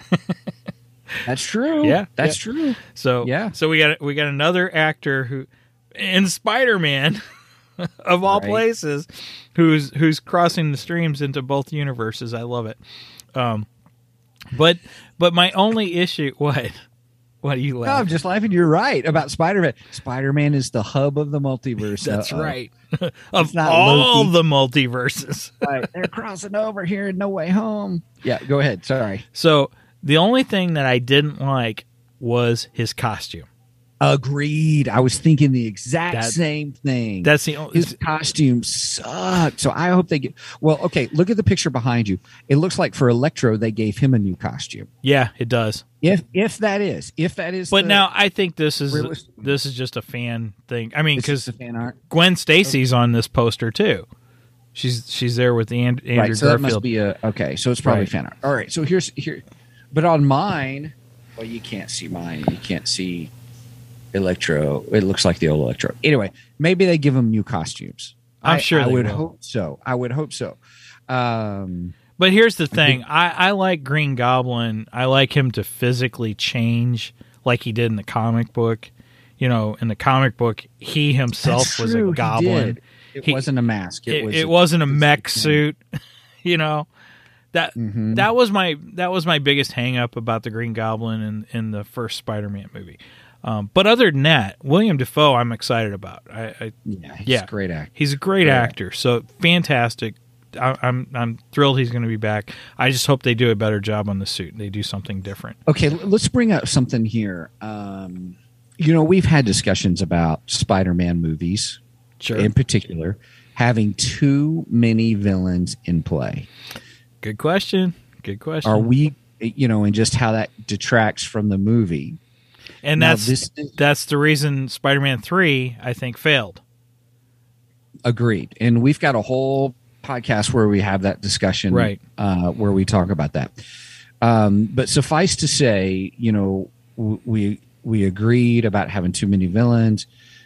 That's true. Yeah, That's yeah. true. So Yeah. So we got we got another actor who in Spider-Man of all Right. places who's who's crossing the streams into both universes. I love it. Um, but but my only issue what what do you No, laugh? I'm just laughing. You're right about Spider-Man. Spider-Man is the hub of the multiverse. That's Uh-oh. right. of not all Loki. the multiverses. Right. They're crossing over here in No Way Home. Yeah, go ahead. Sorry. So the only thing that I didn't like was his costume. Agreed. I was thinking the exact That- same thing. That's the only. His costume sucked. So I hope they get. Well, okay. Look at the picture behind you. It looks like for Electro, they gave him a new costume. Yeah, it does. If if that is, if that is. But the- now I think this is realistic- this is just a fan thing. I mean, this because is the fan art. Gwen Stacy's on this poster too. She's she's there with the And- Andrew Right. So that must Garfield. be a okay. So it's probably Right. fan art. All right. So here's here, but on mine, well, you can't see mine. You can't see Electro. It looks like the old Electro. Anyway, maybe they give him new costumes. I'm I- sure I they would will. hope so. I would hope so. Um, But here's the thing: I, I like Green Goblin. I like him to physically change like he did in the comic book. You know, in the comic book, he himself that's was true, a he goblin. did. It He- wasn't a mask. It, It, was. it wasn't a mech physical suit. You know, that Mhm. that was my that was my biggest hang up about the Green Goblin in, in the first Spider-Man movie. Um, but other than that, William Dafoe, I'm excited about. I, I Yeah, he's Yeah. a great actor. he's a great Yeah. actor, so fantastic. I, I'm I'm thrilled he's going to be back. I just hope they do a better job on the suit. They do something different. Okay, l- let's bring up something here. Um, you know, we've had discussions about Spider-Man movies, Sure. in particular, having too many villains in play. Good question. Good question. Are we, you know, and just how that detracts from the movie. And Now, that's this is- that's the reason Spider-Man three, I think, failed. Agreed. And we've got a whole podcast where we have that discussion, Right. uh, where we talk about that. Um, but suffice to say, you know, w- we we agreed about having too many villains.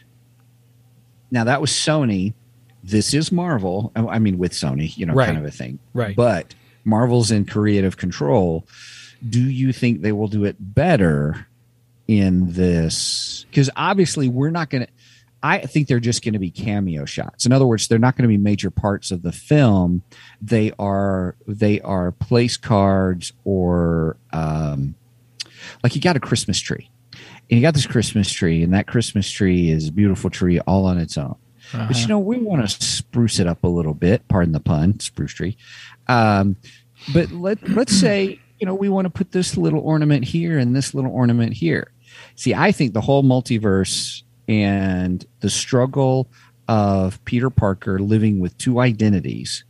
Now, that was Sony. This is Marvel. I mean, with Sony, you know, Right. kind of a thing. Right. But Marvel's in creative control. Do you think they will do it better in this? Because obviously we're not going to, I think they're just going to be cameo shots. In other words, they're not going to be major parts of the film. They are, they are place cards, or um, like you got a Christmas tree and you got this Christmas tree, and that Christmas tree is a beautiful tree all on its own. Uh-huh. But you know, we want to spruce it up a little bit. Pardon the pun, spruce tree. Um, but let let's say, you know, we want to put this little ornament here and this little ornament here. See, I think the whole multiverse and the struggle of Peter Parker living with two identities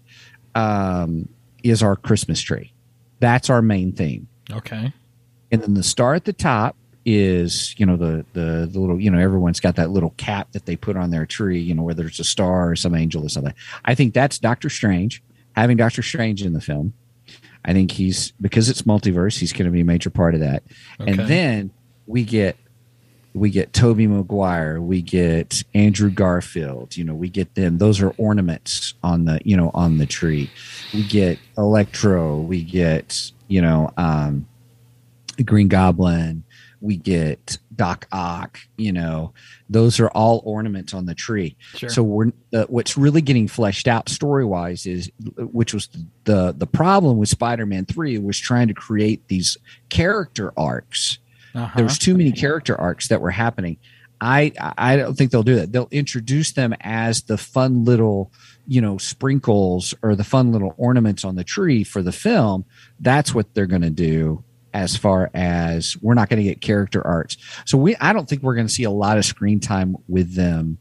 um, is our Christmas tree. That's our main theme. Okay. And then the star at the top is, you know, the, the the little, you know, everyone's got that little cap that they put on their tree, you know, whether it's a star or some angel or something. I think that's Doctor Strange. Having Doctor Strange in the film, I think he's, because it's multiverse, he's going to be a major part of that. Okay. And then we get we get Tobey Maguire, we get Andrew Garfield, you know, we get them. Those are ornaments on the, you know, on the tree. We get Electro, we get, you know, um, Green Goblin, we get Doc Ock, you know, those are all ornaments on the tree. Sure. So we're uh, what's really getting fleshed out story wise is, which was the the problem with Spider-Man three, was trying to create these character arcs. Uh-huh. There was too many character arcs that were happening. I I don't think they'll do that. They'll introduce them as the fun little, you know, sprinkles or the fun little ornaments on the tree for the film. That's what they're going to do. As far as, we're not going to get character arcs, so we I don't think we're going to see a lot of screen time with them.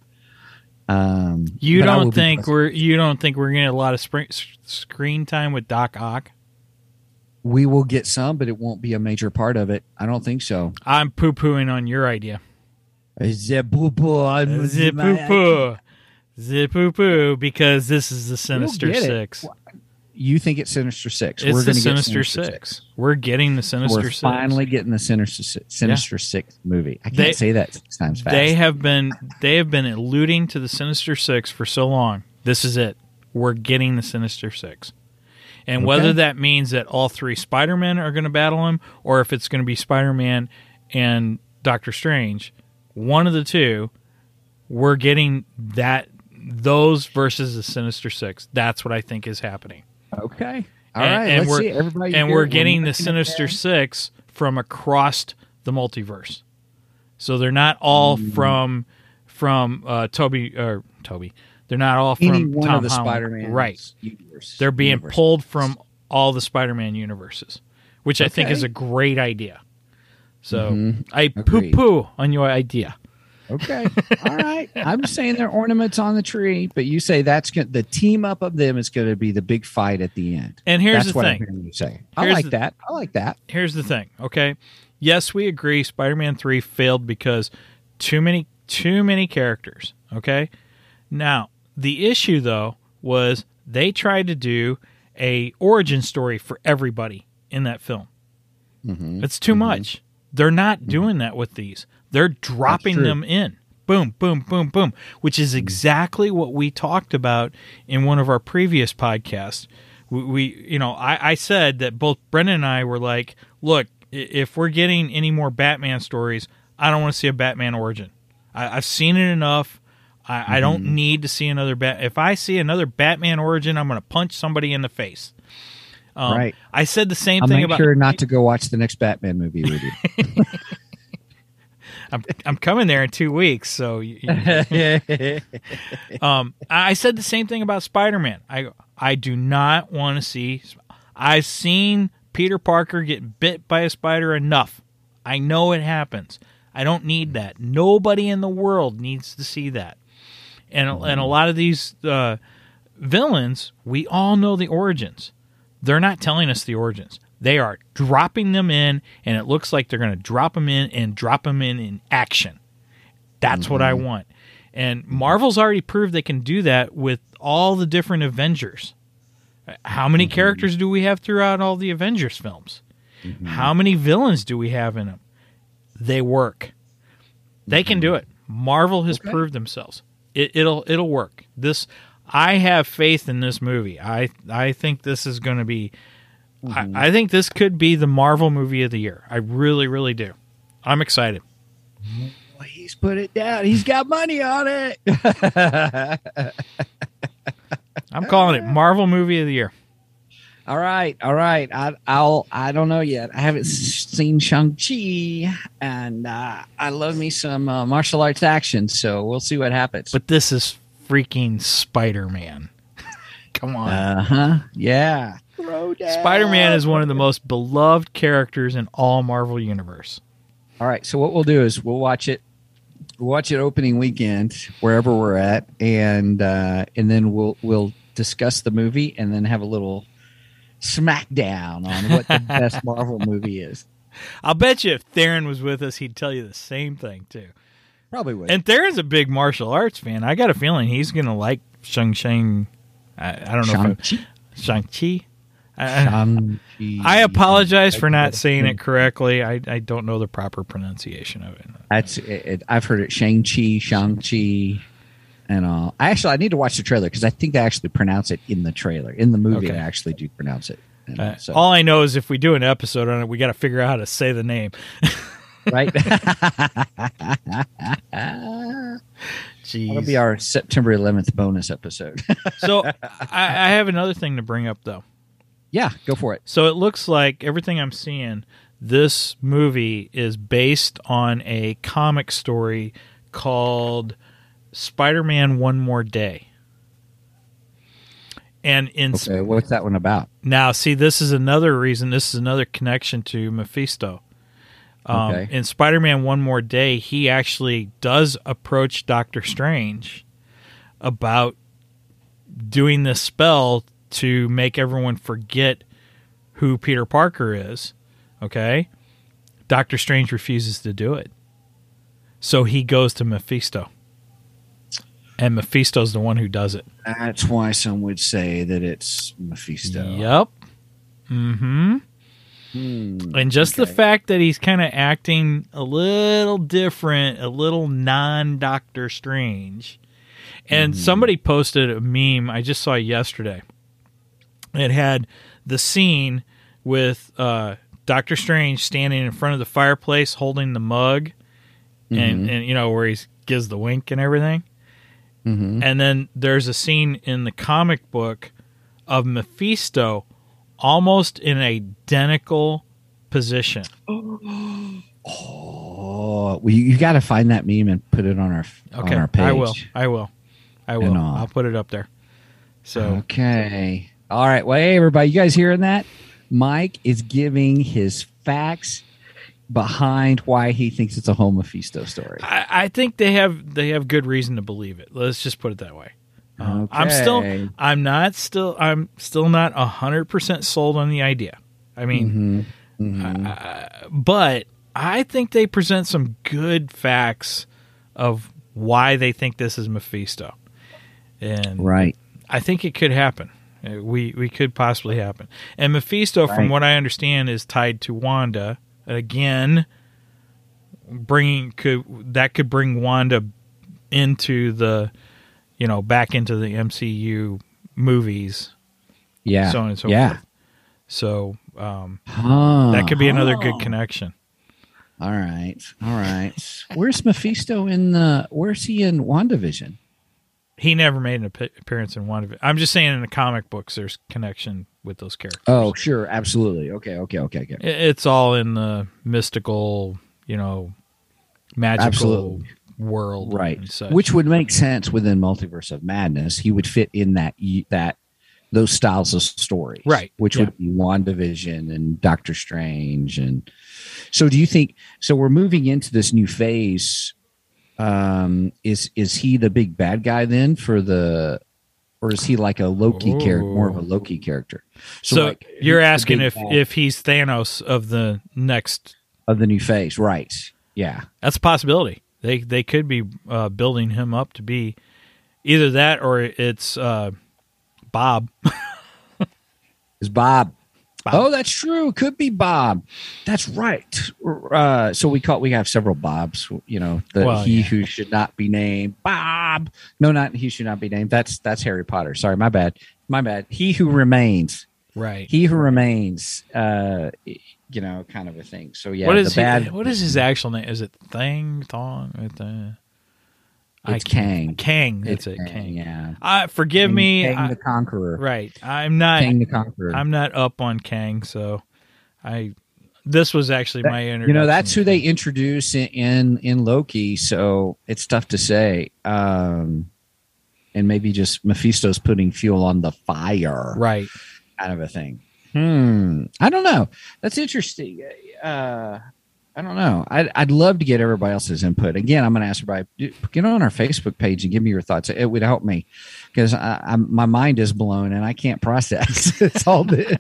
Um, You but I will don't be think pleasant. we're you don't think we're getting a lot of spring, screen time with Doc Ock? We will get some, but it won't be a major part of it. I don't think so. I'm poo pooing on your idea. Zip poo Zip poo, zip poo poo, because this is the Sinister get it. Six. You think it's Sinister Six? It's We're the gonna get Sinister, Six. We're getting the Sinister We're Six. finally getting the Sinister Six, Sinister Six movie. I can't They- say that six times fast. They have been they have been alluding to the Sinister Six for so long. This is it. We're getting the Sinister Six. And Okay. whether that means that all three Spider-Men are going to battle him, or if it's going to be Spider-Man and Doctor Strange, one of the two, we're getting that those versus the Sinister Six. That's what I think is happening. Okay. All and, right. and let's we're, see. Everybody and here, we're getting the marking it Sinister down. Six from across the multiverse. So they're not all Mm. from from uh, Toby or Toby. They're not all from Any one Tom of the Holland. Spider-Man Right. universe. They're being universe. pulled from all the Spider-Man universes, which I think Okay. is a great idea. So Mhm. I Agreed. poo-poo on your idea. Okay. All right. I'm saying they're ornaments on the tree, but you say that's going the team up of them is going to be the big fight at the end. And here's that's the what thing. I'm hearing you say. I Here's like the- that. I like that. Here's the thing, okay? Yes, we agree Spider-Man three failed because too many too many characters, okay? Now, the issue though was they tried to do a origin story for everybody in that film. Mm-hmm. It's too much. They're not doing that with these. They're dropping true. them in. Boom, boom, boom, boom, which is exactly what we talked about in one of our previous podcasts. We, we you know, I, I said that both Brendan and I were like, look, i- if we're getting any more Batman stories, I don't want to see a Batman origin. I, I've seen it enough. I, I don't need to see another Bat. If I see another Batman origin, I'm going to punch somebody in the face. Um, Right. I said the same I'll thing make about. sure not to go watch the next Batman movie with you. I'm, I'm coming there in two weeks, so you, you- um, I said the same thing about Spider-Man. I I do not want to see. I've seen Peter Parker get bit by a spider enough. I know it happens. I don't need that. Nobody in the world needs to see that. And and a lot of these uh, villains, we all know the origins. They're not telling us the origins. They are dropping them in, and it looks like they're going to drop them in and drop them in in action. That's mm-hmm. what I want. And Marvel's already proved they can do that with all the different Avengers. How many mm-hmm. characters do we have throughout all the Avengers films? Mm-hmm. How many villains do we have in them? They work. They mm-hmm. can do it. Marvel has okay. proved themselves. It, it'll it'll work. This I have faith in this movie. I I think this is going to be. Mm-hmm. I, I think this could be the Marvel movie of the year. I really really do. I'm excited. Well, he's put it down. He's got money on it. I'm calling it Marvel movie of the year. All right, all right. I, I'll. I don't know yet. I haven't seen Shang-Chi, and uh, I love me some uh, martial arts action. So we'll see what happens. But this is freaking Spider-Man. Come on. Uh huh. Yeah. Spider-Man is one of the most beloved characters in all Marvel universe. All right. So what we'll do is we'll watch it. We'll watch it opening weekend wherever we're at, and uh, and then we'll we'll discuss the movie, and then have a little smackdown on what the best Marvel movie is. I'll bet you if Theron was with us, he'd tell you the same thing too. Probably would. And Theron's a big martial arts fan. I got a feeling he's going to like Shang-Chi. I, I don't know Shang-Chi? if I, Shang-Chi. Shang-Chi. I apologize for not saying it correctly. I, I don't know the proper pronunciation of it. That's it, it, I've heard it Shang-Chi, Shang-Chi. And uh, I actually I need to watch the trailer because I think they actually pronounce it in the trailer. In the movie, okay. they actually do pronounce it. And, uh, so. All I know is if we do an episode on it, we got to figure out how to say the name. Right? Jeez. That'll be our September eleventh bonus episode. So I, I have another thing to bring up, though. Yeah, go for it. So it looks like everything I'm seeing, this movie is based on a comic story called Spider-Man One More Day. And in okay, what's that one about? Now, see, this is another reason. This is another connection to Mephisto. Um, okay. In Spider-Man One More Day, he actually does approach Doctor Strange about doing this spell to make everyone forget who Peter Parker is. Okay? Doctor Strange refuses to do it. So he goes to Mephisto. And Mephisto's the one who does it. That's why some would say that it's Mephisto. Yep. Mm-hmm. Hmm, and just okay. the fact that he's kind of acting a little different, a little non-Doctor Strange. And mm-hmm. somebody posted a meme I just saw yesterday. It had the scene with uh, Doctor Strange standing in front of the fireplace holding the mug. Mm-hmm. And, and, you know, where he gives the wink and everything. Mm-hmm. And then there's a scene in the comic book of Mephisto almost in an identical position. Oh, well, you, you got to find that meme and put it on our okay, on our page. I will. I will. I will. And, uh, I'll put it up there. So okay. All right. Well, hey, everybody, you guys hearing that? Mike is giving his facts behind why he thinks it's a whole Mephisto story. I, I think they have they have good reason to believe it. Let's just put it that way. Um, okay. I'm still I'm not still I'm still not a hundred percent sold on the idea. I mean, mm-hmm. Mm-hmm. Uh, but I think they present some good facts of why they think this is Mephisto, and right. I think it could happen. We we could possibly happen. And Mephisto, right. from what I understand, is tied to Wanda. Again, bringing could that could bring Wanda into the, you know, back into the M C U movies, yeah, so on and so yeah. forth. So um, huh, that could be another huh. good connection. All right, all right. Where's Mephisto in the? Where's he in WandaVision? He never made an appearance in WandaVision. I'm just saying in the comic books, there's connection with those characters. Oh, sure, absolutely. Okay, okay, okay, okay. It's all in the mystical, you know, magical absolutely. world, right? Which would make sense within Multiverse of Madness. He would fit in that that those styles of stories, Right. Which Yeah. would be WandaVision and Doctor Strange. And so do you think, so we're moving into this new phase. Um, is, is he the big bad guy then for the, or is he like a Loki character, more of a Loki character? So, like, you're who's the asking big if, bad if he's Thanos of the next, of the new phase, right? Yeah. that's a possibility. They, they could be uh, building him up to be either that or it's uh, Bob. Is Bob. Bob. Oh, that's true. Could be Bob. That's right. Uh, so we call we have several Bobs. You know, the Well, he yeah. who should not be named. Bob. No, not he should not be named. That's that's Harry Potter. Sorry, my bad. My bad. He who remains. Right. He who remains. Uh, you know, kind of a thing. So yeah, what is the bad. he, what is his actual name? Is it Thang Thong? It, uh, I It's can't- Kang. Kang. That's It's it. Kang. Yeah. Uh, forgive Kang- me. Kang I- the Conqueror. right. I'm not. Kang the Conqueror. I'm not up on Kang, so I. This was actually That- my introduction. You know, that's who they introduce in, in in Loki, so it's tough to say. Um, and maybe just Mephisto's putting fuel on the fire, Right. kind of a thing. Hmm. I don't know. That's interesting. Uh, I don't know. I'd, I'd love to get everybody else's input. Again, I'm going to ask everybody, get on our Facebook page and give me your thoughts. It would help me because I, I'm, my mind is blown and I can't process. It's all this.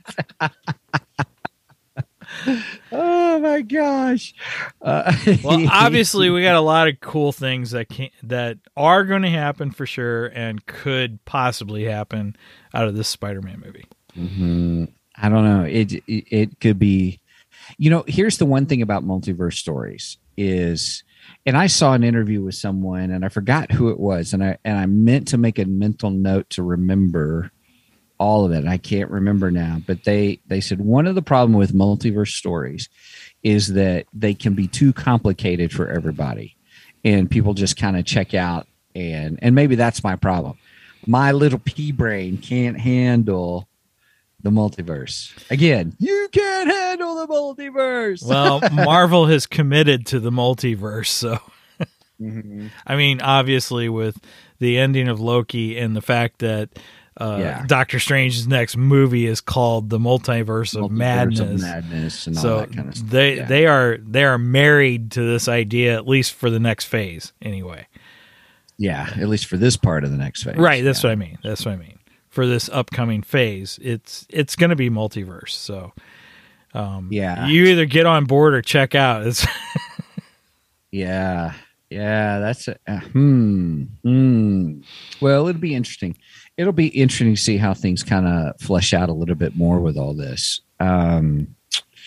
Oh my gosh. Uh, Well, obviously, we got a lot of cool things that can that are going to happen for sure, and could possibly happen out of this Spider-Man movie. Mhm. I don't know. It, it it could be. You know, here's the one thing about multiverse stories is, and I saw an interview with someone, and I forgot who it was, and I and I meant to make a mental note to remember all of it. I can't remember now, but they they said one of the problem with multiverse stories is that they can be too complicated for everybody, and people just kind of check out, and and maybe that's my problem. My little pea brain can't handle the multiverse. Again, you can't handle the multiverse. Well, Marvel has committed to the multiverse, so Mhm. I mean, obviously, with the ending of Loki and the fact that uh, Yeah. Doctor Strange's next movie is called The Multiverse of Multiverse Madness. of madness and all So that kind of stuff. they Yeah. they are they are married to this idea, at least for the next phase, anyway. Yeah, at least for this part of the next phase. Right, that's yeah. what I mean. That's what I mean. For this upcoming phase, it's it's going to be multiverse. So, um, Yeah. you either get on board or check out. It's Yeah. Yeah, that's a, uh, hmm. Hmm. Well, it'll be interesting. It'll be interesting to see how things kind of flesh out a little bit more with all this. Um,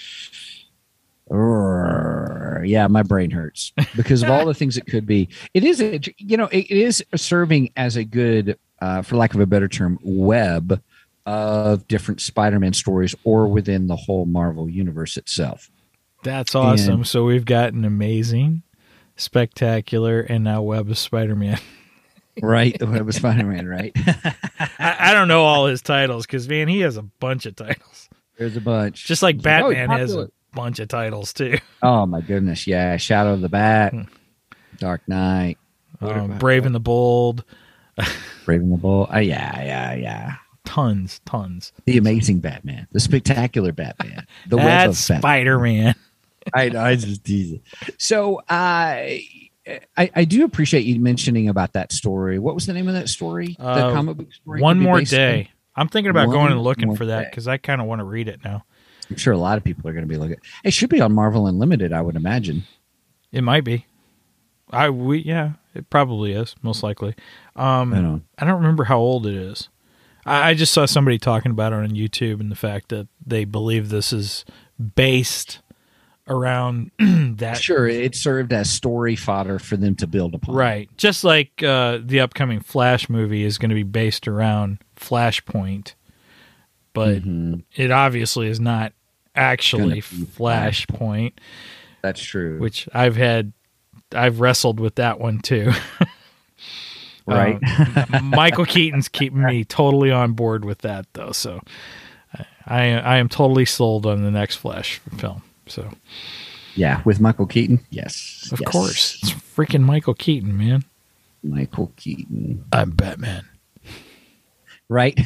or- yeah, my brain hurts because of all the things it could be. It is, a, you know, it, it is serving as a good, uh, for lack of a better term, web of different Spider-Man stories or within the whole Marvel universe itself. that's awesome. And- So we've got an amazing, spectacular, and now Web of Spider-Man. Right, the web of Spider-Man. Right. I, I don't know all his titles because man, he has a bunch of titles. There's a bunch. Just like Oh, Batman has popular. a bunch of titles too. Oh my goodness, yeah! Shadow of the Bat, Hmm. Dark Knight, Um, Brave and the Bold, Raven the Bull. Oh yeah, yeah, yeah. tons, tons. The Amazing Batman, the Spectacular Batman, the Web of That's Batman. Spider-Man. I, I just tease it. So I, I, I do appreciate you mentioning about that story. What was the name of that story? Uh, the comic book story. One could be more based day. I'm thinking about One going and looking more for that day. because I kind of want to read it now. on- I'm sure a lot of people are going to be looking. It should be on Marvel Unlimited, I would imagine. It might be. I we yeah, it probably is most likely. Um, I don't. I don't remember how old it is. I, I just saw somebody talking about it on YouTube and the fact that they believe this is based around that. Sure, it served as story fodder for them to build upon. Right. Just like uh, the upcoming Flash movie is going to be based around Flashpoint, but Mhm. it obviously is not actually Gonna be Flashpoint, That's true. which I've had, I've wrestled with that one too. Right. Um, Michael Keaton's keeping me totally on board with that though, so I I am totally sold on the next Flash film. So Yeah, with Michael Keaton. Yes, of yes. course, it's freaking Michael Keaton, man. Michael Keaton. I'm Batman. Right?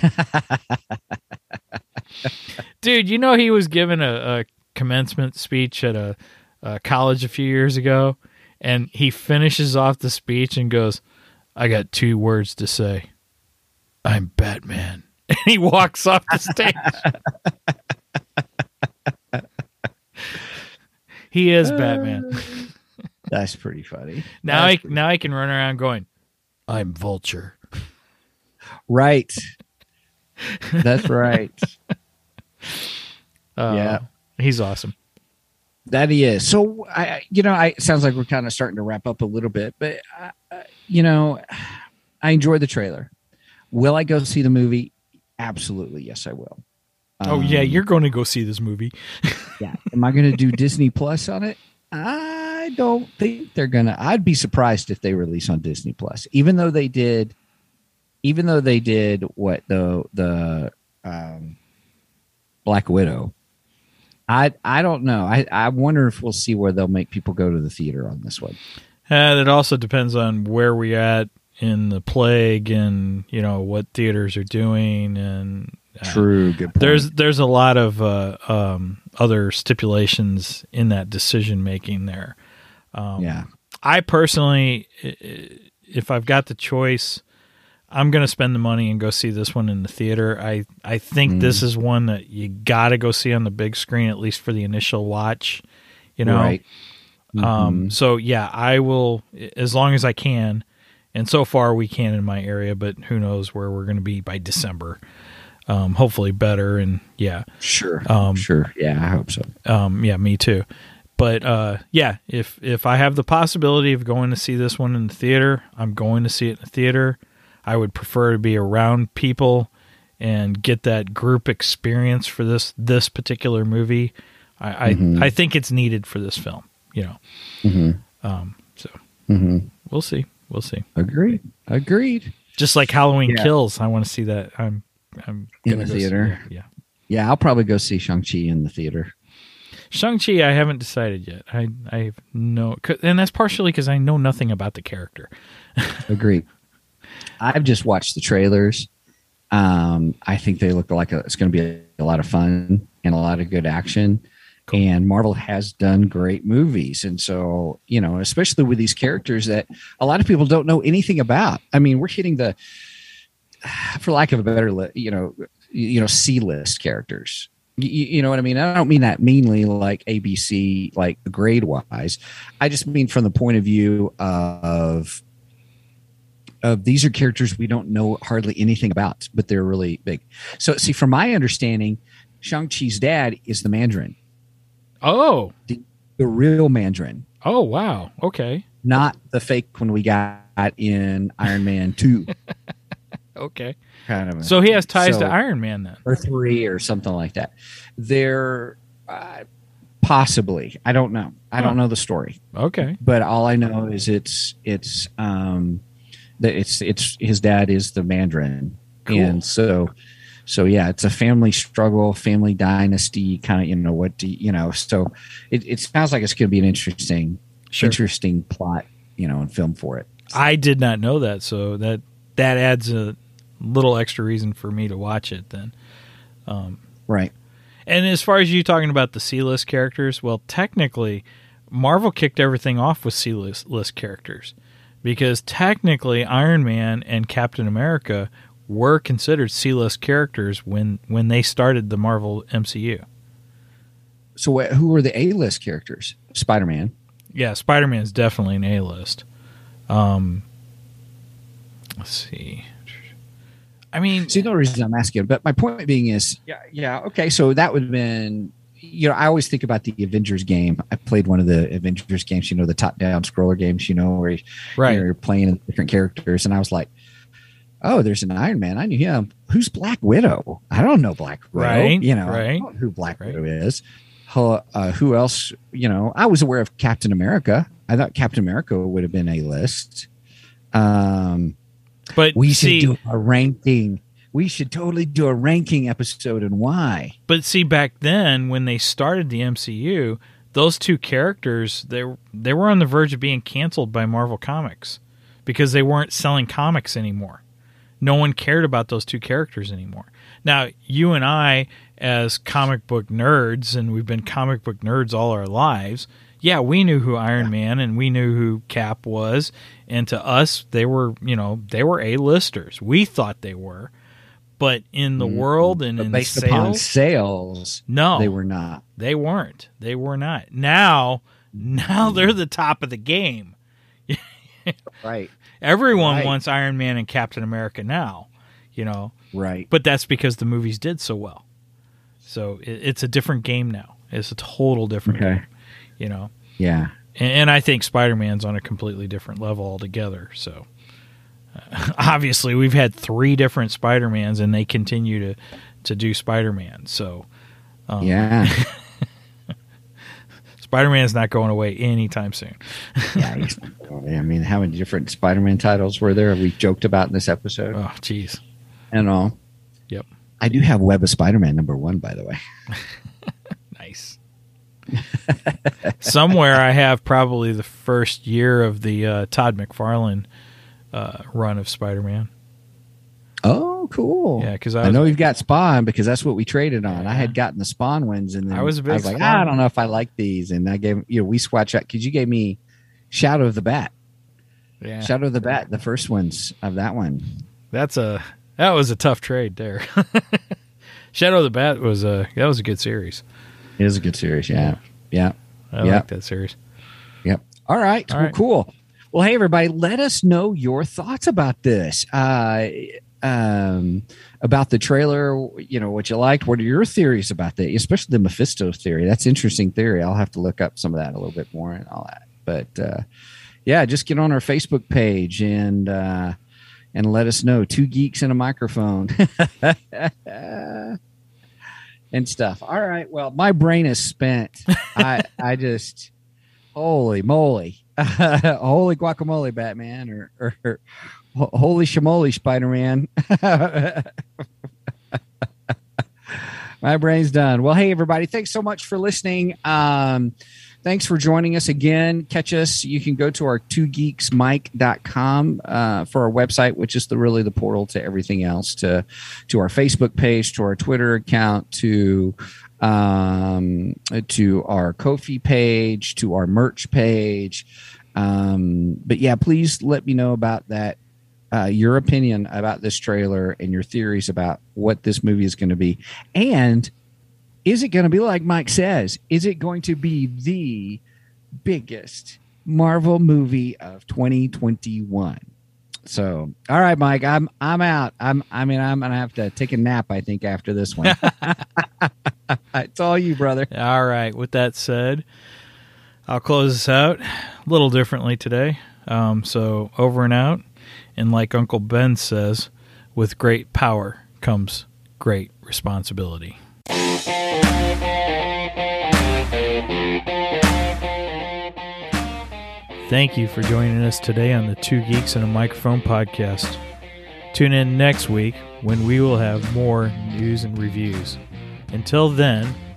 Dude, you know he was given a, a commencement speech at a, a college a few years ago, and he finishes off the speech and goes, I got two words to say. I'm Batman. And he walks off the stage. He is Batman. That's pretty funny. Now That's I now I can run around going, I'm Vulture. Right. That's right. Uh, Yeah. He's awesome. That he is. So, I, you know, I it sounds like we're kind of starting to wrap up a little bit, but, uh, uh, you know, I enjoyed the trailer. Will I go see the movie? Absolutely. Yes, I will. Oh, yeah, Um, you're going to go see this movie. Yeah. Am I going to do Disney Plus on it? I don't think they're going to. I'd be surprised if they release on Disney Plus, even though they did, even though they did what the, the, um, Black Widow. I I don't know. I, I wonder if we'll see where they'll make people go to the theater on this one. And it also depends on where we at in the plague and, you know, what theaters are doing. And uh, True. Good point. there's there's a lot of uh, um, other stipulations in that decision making there. Um, yeah. I personally, i- i- if I've got the choice, I'm going to spend the money and go see this one in the theater. I, I think Mm. this is one that you got to go see on the big screen, at least for the initial watch, you know? Right. Um, Mhm. so yeah, I will, as long as I can. And so far we can in my area, but who knows where we're going to be by December. Um, hopefully better. And yeah, Sure. Um, sure. Yeah, I hope so. um, yeah, me too. But uh, yeah, if, if I have the possibility of going to see this one in the theater, I'm going to see it in the theater. I would prefer to be around people and get that group experience for this this particular movie. I I, Mhm. I think it's needed for this film, you know. Mm-hmm. Um, so Mm-hmm. we'll see, we'll see. Agreed. Agreed. Just like Halloween Yeah. Kills, I want to see that. I'm I'm In gonna the go see theater. that, yeah. Yeah, I'll probably go see Shang-Chi in the theater. Shang-Chi, I haven't decided yet. I I have no, and that's partially because I know nothing about the character. Agreed. I've just watched the trailers. Um, I think they look like a, it's going to be a, a lot of fun and a lot of good action. Cool. And Marvel has done great movies. And so, you know, especially with these characters that a lot of people don't know anything about. I mean, we're hitting the, for lack of a better, li- you know, you know, C-list characters. You, you know what I mean? I don't mean that meanly, like A B C, like grade wise. I just mean from the point of view of, of these are characters we don't know hardly anything about, but they're really big. So, see, from my understanding, Shang-Chi's dad is the Mandarin, Oh, the, the real Mandarin, oh wow, okay, not the fake one we got in Iron Man two. okay. Kind of. a- So he has ties so- to Iron Man then. or three or something like that. They're uh, possibly. I don't know. I Huh. don't know the story, Okay. but all I know is it's it's um that it's it's his dad is the Mandarin, Cool. and so so yeah, it's a family struggle, family dynasty kind of, you know, what do you, you know, so it, it sounds like it's going to be an interesting Sure. interesting plot, you know, and film for it. I did not know that, so that that adds a little extra reason for me to watch it then. Right. And as far as you talking about the C-list characters, well, technically, Marvel kicked everything off with C-list list characters because technically Iron Man and Captain America were considered C-list characters when, when they started the Marvel M C U. So wh- who are the A-list characters? Spider-Man. Yeah, Spider-Man is definitely an A-list. Um, let's see. I mean, See, no reason I'm asking, but my point being is, yeah, yeah, okay. So that would have been, you know, I always think about the Avengers game. I played one of the Avengers games, you know, the top-down scroller games, you know, where you- Right. you're playing different characters, and I was like, oh, there's an Iron Man. I knew him. Who's Black Widow? I don't know Black Widow. Right, You know, I right. don't know who Black Right. Widow is. Who, uh, who else? You know, I was aware of Captain America. I thought Captain America would have been a list. Um. but We see, should do a ranking. We should totally do a ranking episode and why. But see, back then when they started the M C U, those two characters they they were on the verge of being canceled by Marvel Comics because they weren't selling comics anymore. no one cared about those two characters anymore. Now, you and I, as comic book nerds, and we've been comic book nerds all our lives, yeah, we knew who Iron yeah. Man and we knew who Cap was, and to us, they were, you know, they were A-listers. We thought they were, but in the mm, world and in based sales, upon sales, no, they were not. They weren't. They were not. Now, now they're the top of the game. Right. Everyone right. wants Iron Man and Captain America now, you know. Right. But that's because the movies did so well. So it, it's a different game now. It's a total different okay. game, you know. Yeah. And, and I think Spider-Man's on a completely different level altogether. So uh, obviously we've had three different Spider-Mans and they continue to, to do Spider-Man. So um, yeah. Spider-Man's not going away anytime soon. yeah, he's, I mean, how many different Spider-Man titles were there we joked about in this episode? Oh, jeez. And all. Yep. I do have Web of Spider-Man number one, by the way. Nice. Somewhere I have probably the first year of the uh, Todd McFarlane uh, run of Spider-Man. Oh, cool. Yeah, because I, I know we've got Spawn because that's what we traded on. Yeah. I had gotten the Spawn ones, and then I was a big I was like, Spawn. ah, I don't know if I like these, and I gave you know we swatched out because you gave me Shadow of the Bat. Yeah, Shadow of the Bat, the first ones of that one. That's a that was a tough trade there. Shadow of the Bat was a that was a good series. It is a good series. Yeah, yeah, I yeah. like that series. Yep. All right. All well, right. Cool. Well, hey everybody, let us know your thoughts about this. Uh, um, about the trailer, you know, what you liked. What are your theories about that? Especially the Mephisto theory. That's interesting theory. I'll have to look up some of that a little bit more and all that. But uh, yeah, just get on our Facebook page and uh, and let us know. Two geeks and a microphone and stuff. All right. Well, my brain is spent. I I just holy moly, holy guacamole, Batman, or or. or holy shamoly, Spider-Man. My brain's done. Well, hey, everybody. Thanks so much for listening. Um, thanks for joining us again. Catch us. You can go to our two geeks mike dot com uh, for our website, which is the really the portal to everything else, to, to our Facebook page, to our Twitter account, to um, to our Ko-fi page, to our merch page. Um, but, yeah, please let me know about that. Uh, your opinion about this trailer and your theories about what this movie is going to be. And is it going to be like Mike says? Is it going to be the biggest Marvel movie of twenty twenty-one? So, all right, Mike, I'm I'm out. I'm I mean I'm gonna have to take a nap, I think, after this one. It's all you, brother. All right. With that said, I'll close this out a little differently today. Um, so over and out. And like Uncle Ben says, with great power comes great responsibility. Thank you for joining us today on the Two Geeks and a Microphone podcast. Tune in next week when we will have more news and reviews. Until then,